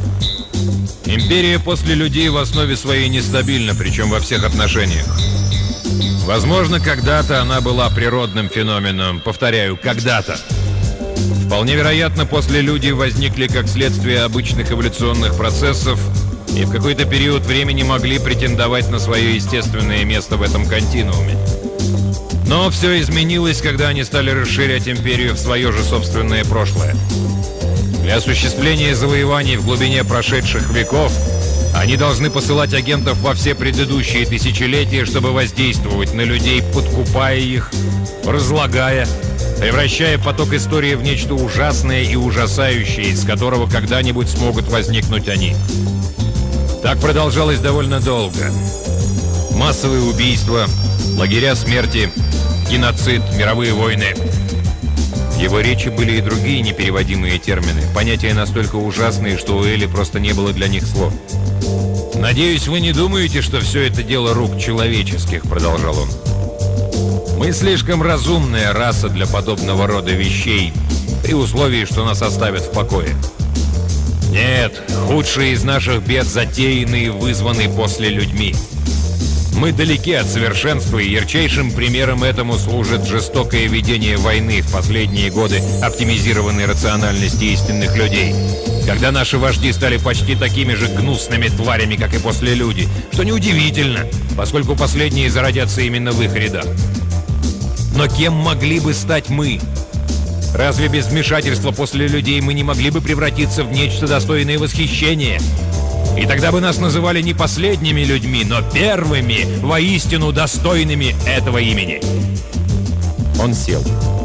Империя после людей в основе своей нестабильна, причем во всех отношениях. Возможно, когда-то она была природным феноменом. Повторяю, когда-то. Вполне вероятно, после людей возникли как следствие обычных эволюционных процессов и в какой-то период времени могли претендовать на свое естественное место в этом континууме. Но все изменилось, когда они стали расширять империю в свое же собственное прошлое. Для осуществления завоеваний в глубине прошедших веков они должны посылать агентов во все предыдущие тысячелетия, чтобы воздействовать на людей, подкупая их, разлагая, превращая поток истории в нечто ужасное и ужасающее, из которого когда-нибудь смогут возникнуть они. Так продолжалось довольно долго. Массовые убийства, лагеря смерти, геноцид, мировые войны. В его речи были и другие непереводимые термины, понятия настолько ужасные, что у Элли просто не было для них слов. «Надеюсь, вы не думаете, что все это дело рук человеческих», — продолжал он. «Мы слишком разумная раса для подобного рода вещей, при условии, что нас оставят в покое. Нет, худшие из наших бед затеяны и вызваны после людьми. Мы далеки от совершенства, и ярчайшим примером этому служит жестокое ведение войны в последние годы оптимизированной рациональности истинных людей, когда наши вожди стали почти такими же гнусными тварями, как и послелюди, что неудивительно, поскольку последние зародятся именно в их рядах. Но кем могли бы стать мы? Разве без вмешательства после людей мы не могли бы превратиться в нечто достойное восхищения? И тогда бы нас называли не последними людьми, но первыми, воистину достойными этого имени». Он сел.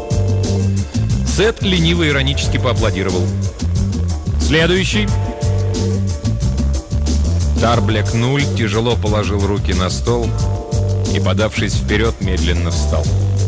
Сет лениво-иронически поаплодировал. «Следующий». Тарблек Нуль тяжело положил руки на стол и, подавшись вперед, медленно встал.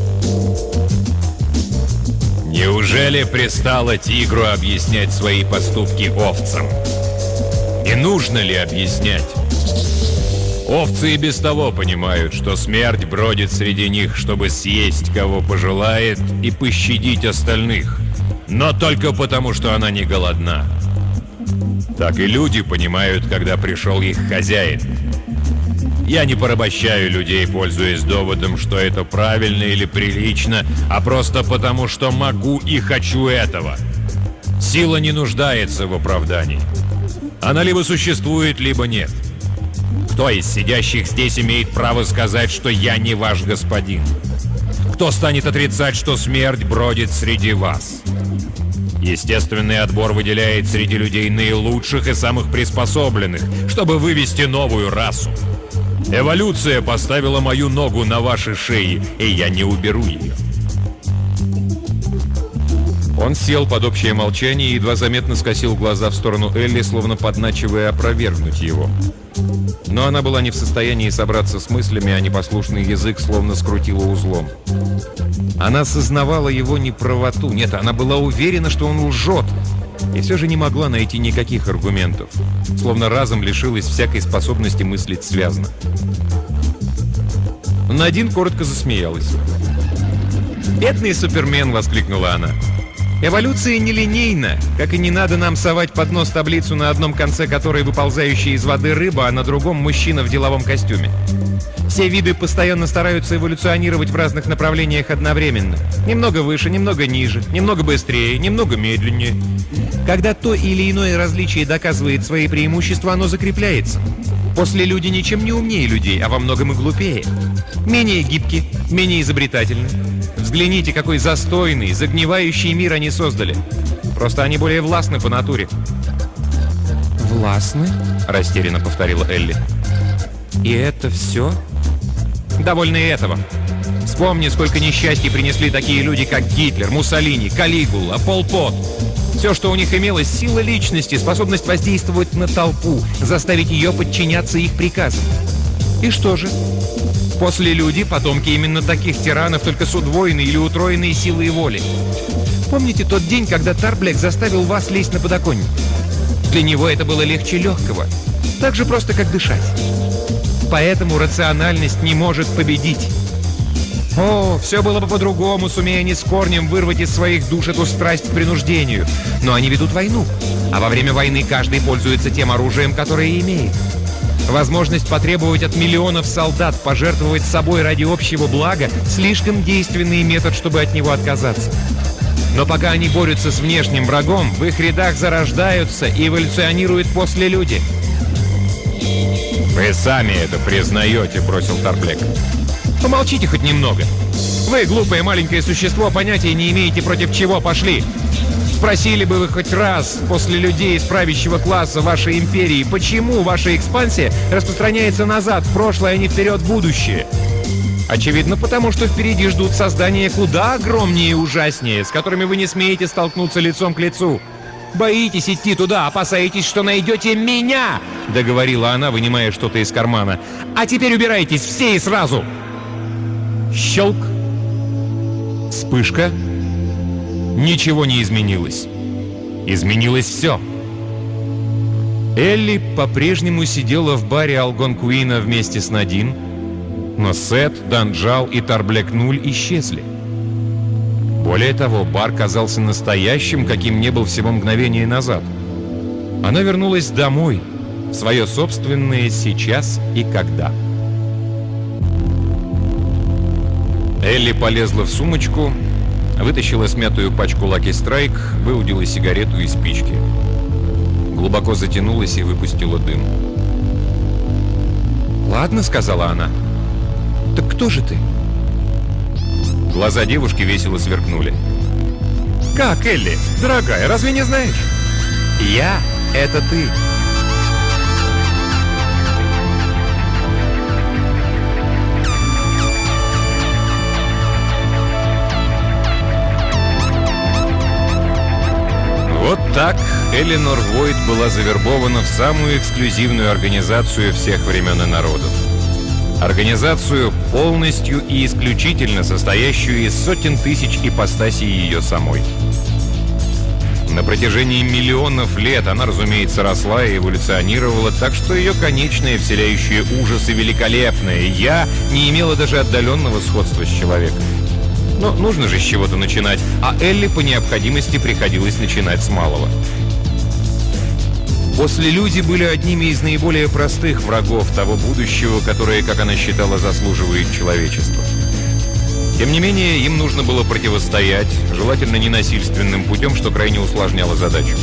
«Неужели пристало тигру объяснять свои поступки овцам? Не нужно ли объяснять? Овцы и без того понимают, что смерть бродит среди них, чтобы съесть, кого пожелает, и пощадить остальных, но только потому, что она не голодна. Так и люди понимают, когда пришел их хозяин. Я не порабощаю людей, пользуясь доводом, что это правильно или прилично, а просто потому, что могу и хочу этого. Сила не нуждается в оправдании. Она либо существует, либо нет. Кто из сидящих здесь имеет право сказать, что я не ваш господин? Кто станет отрицать, что смерть бродит среди вас? Естественный отбор выделяет среди людей наилучших и самых приспособленных, чтобы вывести новую расу. Эволюция поставила мою ногу на вашей шее, и я не уберу ее». Он сел под общее молчание и едва заметно скосил глаза в сторону Элли, словно подначивая опровергнуть его. Но она была не в состоянии собраться с мыслями, а непослушный язык словно скрутила узлом. Она сознавала его неправоту. Нет, она была уверена, что он лжет, и все же не могла найти никаких аргументов, словно разом лишилась всякой способности мыслить связно. Надин коротко засмеялась. «Бедный Супермен!» — воскликнула она. «Эволюция нелинейна, как и не надо нам совать под нос таблицу, на одном конце которой выползающая из воды рыба, а на другом мужчина в деловом костюме. Все виды постоянно стараются эволюционировать в разных направлениях одновременно. Немного выше, немного ниже, немного быстрее, немного медленнее. Когда то или иное различие доказывает свои преимущества, оно закрепляется. После люди ничем не умнее людей, а во многом и глупее. Менее гибки, менее изобретательны. Взгляните, какой застойный, загнивающий мир они создали. Просто они более властны по натуре». «Властны?» – растерянно повторила Элли. «И это все?» «Довольно и этого. Вспомни, сколько несчастий принесли такие люди, как Гитлер, Муссолини, Калигула, Пол Пот. Все, что у них имелось, сила личности, способность воздействовать на толпу, заставить ее подчиняться их приказам. И что же? После люди — потомки именно таких тиранов, только с удвоенной или утроенной силой воли. Помните тот день, когда Тарблек заставил вас лезть на подоконник? Для него это было легче легкого. Так же просто, как дышать. Поэтому рациональность не может победить. О, все было бы по-другому, сумея они с корнем вырвать из своих душ эту страсть к принуждению. Но они ведут войну, а во время войны каждый пользуется тем оружием, которое имеет. Возможность потребовать от миллионов солдат пожертвовать собой ради общего блага – слишком действенный метод, чтобы от него отказаться. Но пока они борются с внешним врагом, в их рядах зарождаются и эволюционируют после люди. «Вы сами это признаете», — бросил Тарблек. «Помолчите хоть немного. Вы, глупое маленькое существо, понятия не имеете, против чего пошли. Спросили бы вы хоть раз после людей из правящего класса вашей империи, почему ваша экспансия распространяется назад, в прошлое, а не вперед, в будущее. Очевидно, потому что впереди ждут создания куда огромнее и ужаснее, с которыми вы не смеете столкнуться лицом к лицу. Боитесь идти туда, опасаетесь, что найдете меня, договорила она, вынимая что-то из кармана. А теперь убирайтесь все и сразу. Щелк. Вспышка. Ничего не изменилось. Изменилось все. Элли по-прежнему сидела в баре Алгонкуина вместе с Надин, но Сет, Данджал и Тарблекнуль исчезли. Более того, бар казался настоящим, каким не был всего мгновение назад. Она вернулась домой, в свое собственное сейчас и когда. Элли полезла в сумочку, вытащила смятую пачку Lucky Strike, выудила сигарету и спички. Глубоко затянулась и выпустила дым. «Ладно», — сказала она. «Так кто же ты?» Глаза девушки весело сверкнули. «Как, Элли? Дорогая, разве не знаешь?» «Я — это ты». Вот так Эленор Войт была завербована в самую эксклюзивную организацию всех времен и народов. Организацию, полностью и исключительно состоящую из сотен тысяч ипостасей ее самой. На протяжении миллионов лет она, разумеется, росла и эволюционировала, так что ее конечное, вселяющее ужас и великолепное «я» не имело даже отдаленного сходства с человеком. Но нужно же с чего-то начинать, а Элли по необходимости приходилось начинать с малого. После люди были одними из наиболее простых врагов того будущего, которое, как она считала, заслуживает человечества. Тем не менее, им нужно было противостоять, желательно ненасильственным путем, что крайне усложняло задачу.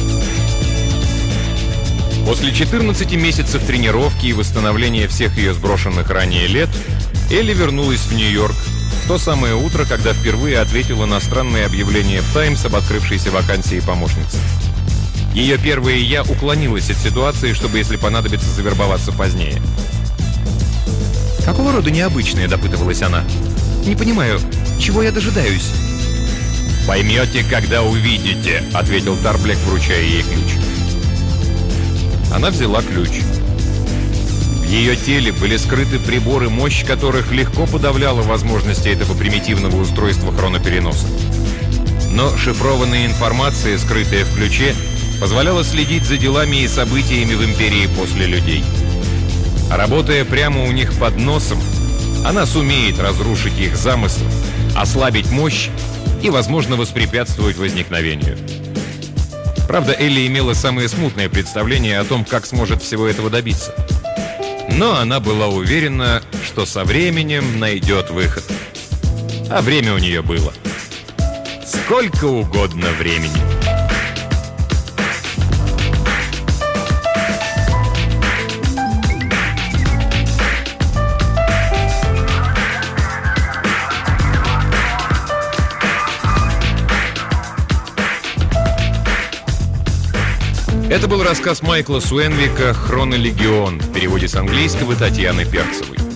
После четырнадцати месяцев тренировки и восстановления всех ее сброшенных ранее лет, Элли вернулась в Нью-Йорк в то самое утро, когда впервые ответила на странное объявление в «Таймс» об открывшейся вакансии помощницы. Ее первое «я» уклонилось от ситуации, чтобы, если понадобится, завербоваться позднее. «Какого рода необычное?» — допытывалась она. «Не понимаю, чего я дожидаюсь?» «Поймете, когда увидите», — ответил Тарблек, вручая ей ключ. Она взяла ключ. В ее теле были скрыты приборы, мощь которых легко подавляла возможности этого примитивного устройства хронопереноса. Но шифрованная информация, скрытая в ключе, позволяла следить за делами и событиями в империи после людей. Работая прямо у них под носом, она сумеет разрушить их замыслы, ослабить мощь и, возможно, воспрепятствовать возникновению. Правда, Элли имела самое смутное представление о том, как сможет всего этого добиться. Но она была уверена, что со временем найдет выход. А время у нее было. Сколько угодно времени. Это был рассказ Майкла Суэнвика «Хронолегион» в переводе с английского Татьяны Перцевой.